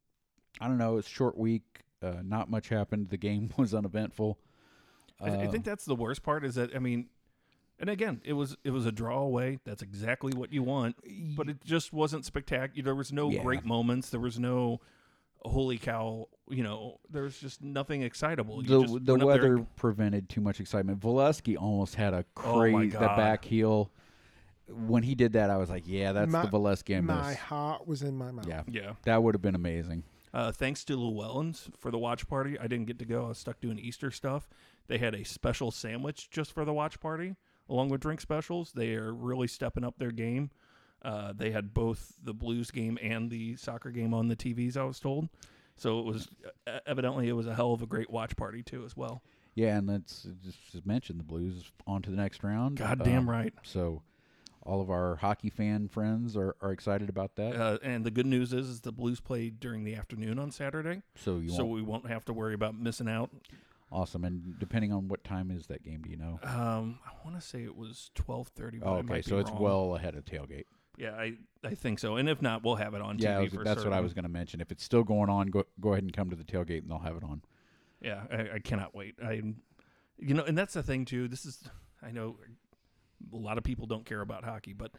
I don't know. It's a short week. Uh, not much happened. The game was uneventful. Uh, I, th- I think that's the worst part. Is that I mean, and again, it was it was a draw away. That's exactly what you want, but it just wasn't spectacular. There was no Yeah. great moments. There was no holy cow. You know, there was just nothing excitable. You the just the went up there weather and- prevented too much excitement. Volesky almost had a Oh my crazy the God. back heel. When he did that, I was like, "Yeah, that's My- the Volesky I My miss." heart was in my mouth. Yeah, yeah. that would have been amazing. Uh, thanks to Llewellyn's for the watch party. I didn't get to go. I was stuck doing Easter stuff. They had a special sandwich just for the watch party, along with drink specials. They are really stepping up their game. Uh, they had both the Blues game and the soccer game on the T Vs, I was told. So it was uh, evidently it was a hell of a great watch party too, as well. Yeah, and let's just, just mention the Blues on to the next round. God damn Um, right. So, all of our hockey fan friends are, are excited about that. Uh, and the good news is, is the Blues played during the afternoon on Saturday, so you so won't, we won't have to worry about missing out. awesome. And depending on what time is that game, do you know? Um, I want to say it was twelve thirty. Oh, okay, so it's well ahead of tailgate. Yeah, I, I think so. And if not, we'll have it on Yeah, T V I was- for that's what I certain. was going to mention. If it's still going on, go go ahead and come to the tailgate, and they'll have it on. Yeah, I, I cannot wait. I, you know, and that's the thing too. This is, I know, a lot of people don't care about hockey, but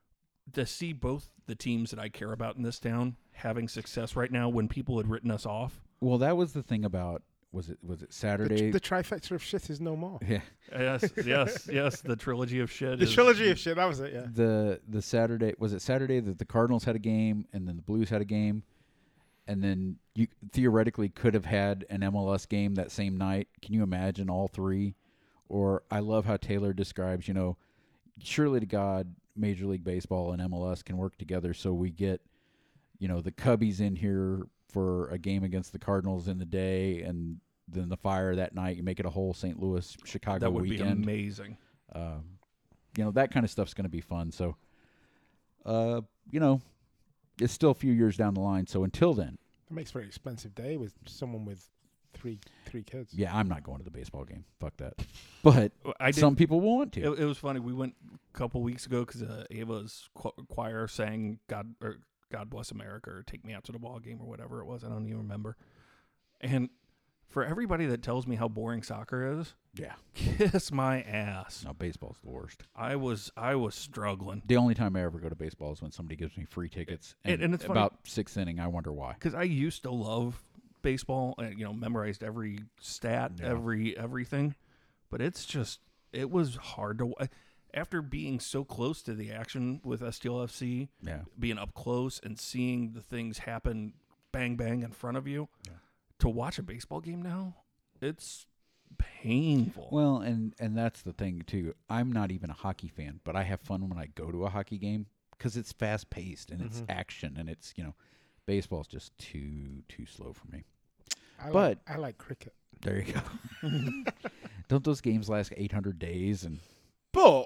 to see both the teams that I care about in this town having success right now, when people had written us off. Well, that was the thing about was it was it The, Saturday? the trifecta of shit is no more. yeah, Yes, yes, yes. The trilogy of shit. The is, trilogy of shit. That was it. Yeah. the the Saturday was it Saturday that the Cardinals had a game and then the Blues had a game, and then you theoretically could have had an M L S game that same night. Can you imagine all three? Or I love how Taylor describes, you know, surely to God, Major League Baseball and M L S can work together so we get, you know, the Cubbies in here for a game against the Cardinals in the day, and then the Fire that night. You make it a whole Saint Louis Chicago that would weekend. be amazing. Um, you know, that kind of stuff's going to be fun. So, uh, you know, it's still a few years down the line. So until then, It makes for an expensive day with someone with three three kids. yeah, I'm not going to the baseball game. Fuck that. But I did. some people will want to. It, it was funny. We went a couple weeks ago because uh, Ava's qu- choir sang "God" or "God Bless America" or "Take Me Out to the Ball Game" or whatever it was. I don't even remember. And for everybody that tells me how boring soccer is, yeah. kiss my ass. No, baseball's the worst. I was I was struggling The only time I ever go to baseball is when somebody gives me free tickets. And, And- and it's funny- about sixth inning, I wonder why. because I used to love baseball. And, you know, memorized every stat, Yeah. every everything. But it's just it was hard to. wa- After being so close to the action with S T L F C, Yeah. being up close and seeing the things happen bang bang in front of you, Yeah. to watch a baseball game now, it's painful. Well, and and that's the thing too. I'm not even a hockey fan, but I have fun when I go to a hockey game because it's fast paced and it's Mhm. action and it's, you know, baseball's just too too slow for me. I But- like, I like cricket. There you go. Don't those games last eight hundred days? And But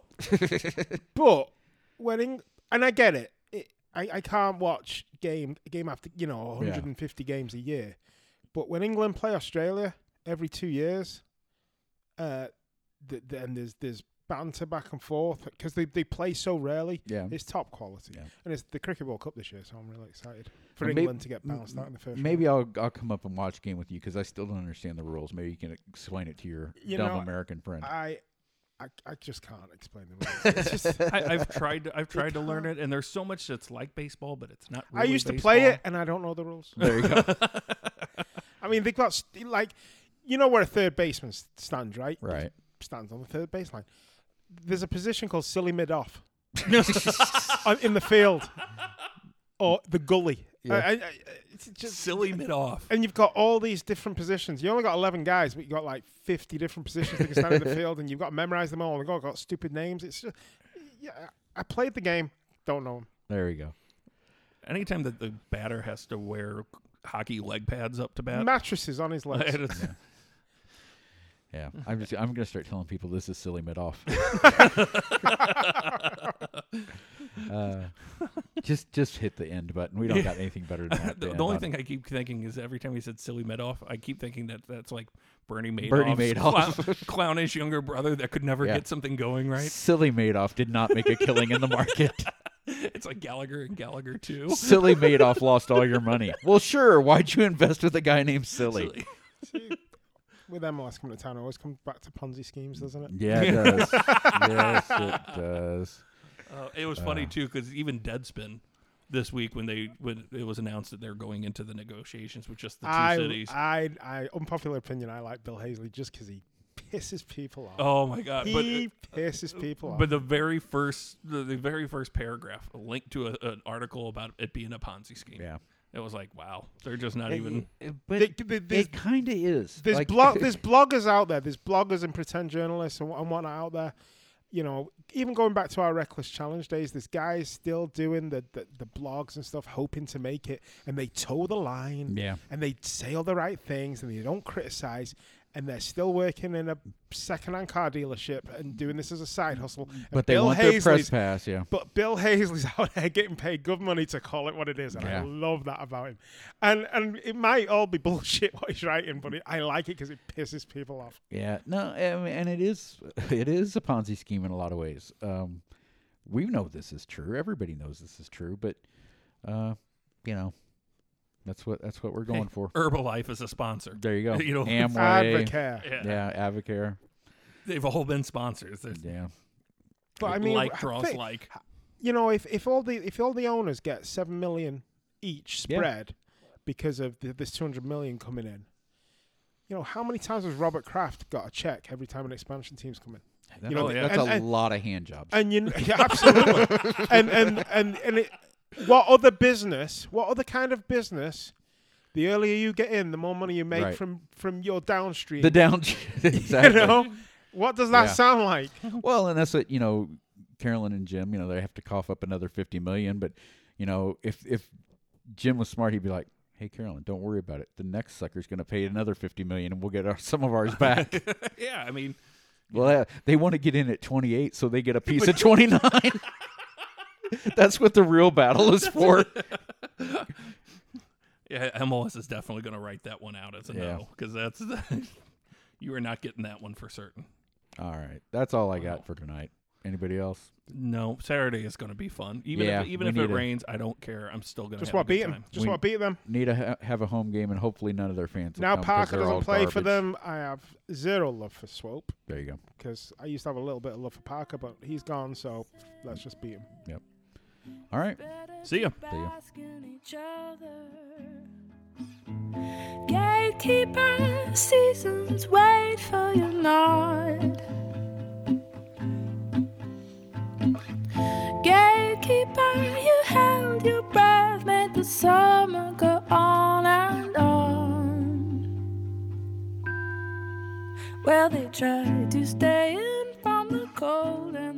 but when Eng- and I get it. it I, I can't watch game game after you know one hundred fifty games a year. But when England play Australia every two years, uh, th- then there's there's banter back and forth because they, they play so rarely. Yeah. It's top quality. Yeah. And it's the Cricket World Cup this year, so I'm really excited for Well, may- England to get bounced out in the first Maybe round. I'll I'll come up and watch a game with you because I still don't understand the rules. Maybe you can explain it to your You dumb know, American friend. I, I I just can't explain the rules. It's just, I, I've tried. To, I've tried to learn it, and there's so much that's like baseball, but it's not. I Really used to baseball. play it, and I don't know the rules. There you go. I mean, they got st- like, you know where a third baseman s- stands, right? Right. Stands on the third baseline. There's a position called silly mid-off on- in the field, or the gully. Yeah. I, I, I- it's just Silly mid off. And you've got all these different positions. You only got eleven guys, but you got like fifty different positions that can stand in the field, and you've got to memorize them all. And they've all got stupid names. It's just, yeah. I played the game. Don't know them. There you go. Anytime that the batter has to wear hockey leg pads up to bat, Mattresses on his legs. it's- Yeah. I'm just I'm gonna start telling people this is silly mid off. uh, just just hit the end button. We don't got anything better than that. to the, end the only on. thing I keep thinking is every time he said silly mid off, I keep thinking that that's like Bernie Madoff's Bernie Madoff. clown- clownish younger brother that could never Yeah. get something going right. Silly Madoff did not make a killing in the market. It's like Gallagher and Gallagher too. Silly Madoff lost all your money. Well, sure. Why'd you invest with a guy named Silly? Silly. See, with M L S coming to town, it always comes back to Ponzi schemes, doesn't it? Yeah, it does. Yes, it does. Uh, it was funny Uh. too because even Deadspin this week when they when it was announced that they're going into the negotiations with just the two I, cities. I, I, unpopular opinion, I like Bill Hazley just because he pisses people off. oh my god! he but pisses people off. but the very first the, the very first paragraph, a link to a, an article about it being a Ponzi scheme. Yeah. It was like, wow, they're just not even. But They- they- there's- it kind of is. There's Like- blog, there's bloggers out there. There's bloggers and pretend journalists and, wh- and whatnot out there. You know, even going back to our Reckless Challenge days, there's guys still doing the, the, the blogs and stuff, hoping to make it, and they toe the line, Yeah. and they say all the right things, and they don't criticize, and they're still working in a second-hand car dealership and doing this as a side hustle. And But they Bill want their press Hazley's- pass, yeah. But Bill Hazley's out there getting paid good money to call it what it is, and Yeah. I love that about him. And and it might all be bullshit what he's writing, but it, I like it because it pisses people off. Yeah, no, I mean, and it is it is a Ponzi scheme in a lot of ways. Um, we know this is true. Everybody knows this is true, but uh, you know, that's what that's what we're going Hey, for. Herbalife is a sponsor. There you go. you know, Amway, Advocare. Yeah. yeah, Avocare, They've all been sponsors. There's yeah, But I mean, like I draws think- like. you know, if, if all the if all the owners get seven million each Yeah. spread because of the, this two hundred million coming in, you know, how many times has Robert Kraft got a check every time an expansion team's coming? That's, You know, a, that's and- a and- lot of hand jobs. And you, yeah, absolutely. and and and and it, what other business? What other kind of business? The earlier you get in, the more money you make Right. from from your downstream. the down, exactly. You know, what does that Yeah. sound like? Well, and that's what, you know, Carolyn and Jim, you know, they have to cough up another fifty million. But, you know, if if Jim was smart, he'd be like, hey, Carolyn, don't worry about it. The next sucker's going to pay another fifty million and we'll get our, some of ours back. Yeah, I mean, Well, uh, they want to get in at twenty-eight, so they get a piece of twenty-nine. That's what the real battle is for. yeah, M L S is definitely going to write that one out as a Yeah. no because that's you are not getting that one for certain. All right. That's all I got for tonight. Anybody else? No, Saturday is going to be fun. Even Yeah, if even we if it need a- rains, I don't care. I'm still going to Just have a want to good beat them. time. Just We- want to beat them. Need to ha- have a home game, and hopefully none of their fans will Now come 'cause Parker they're all doesn't play for garbage. them. I have zero love for Swope There you go. because I used to have a little bit of love for Parker, but he's gone. So let's just beat him. All right. See ya. See ya. Asking each other. Gatekeeper, seasons wait for your nod. Gatekeeper, you held your breath, made the summer go on and on. Well, they tried to stay in from the cold and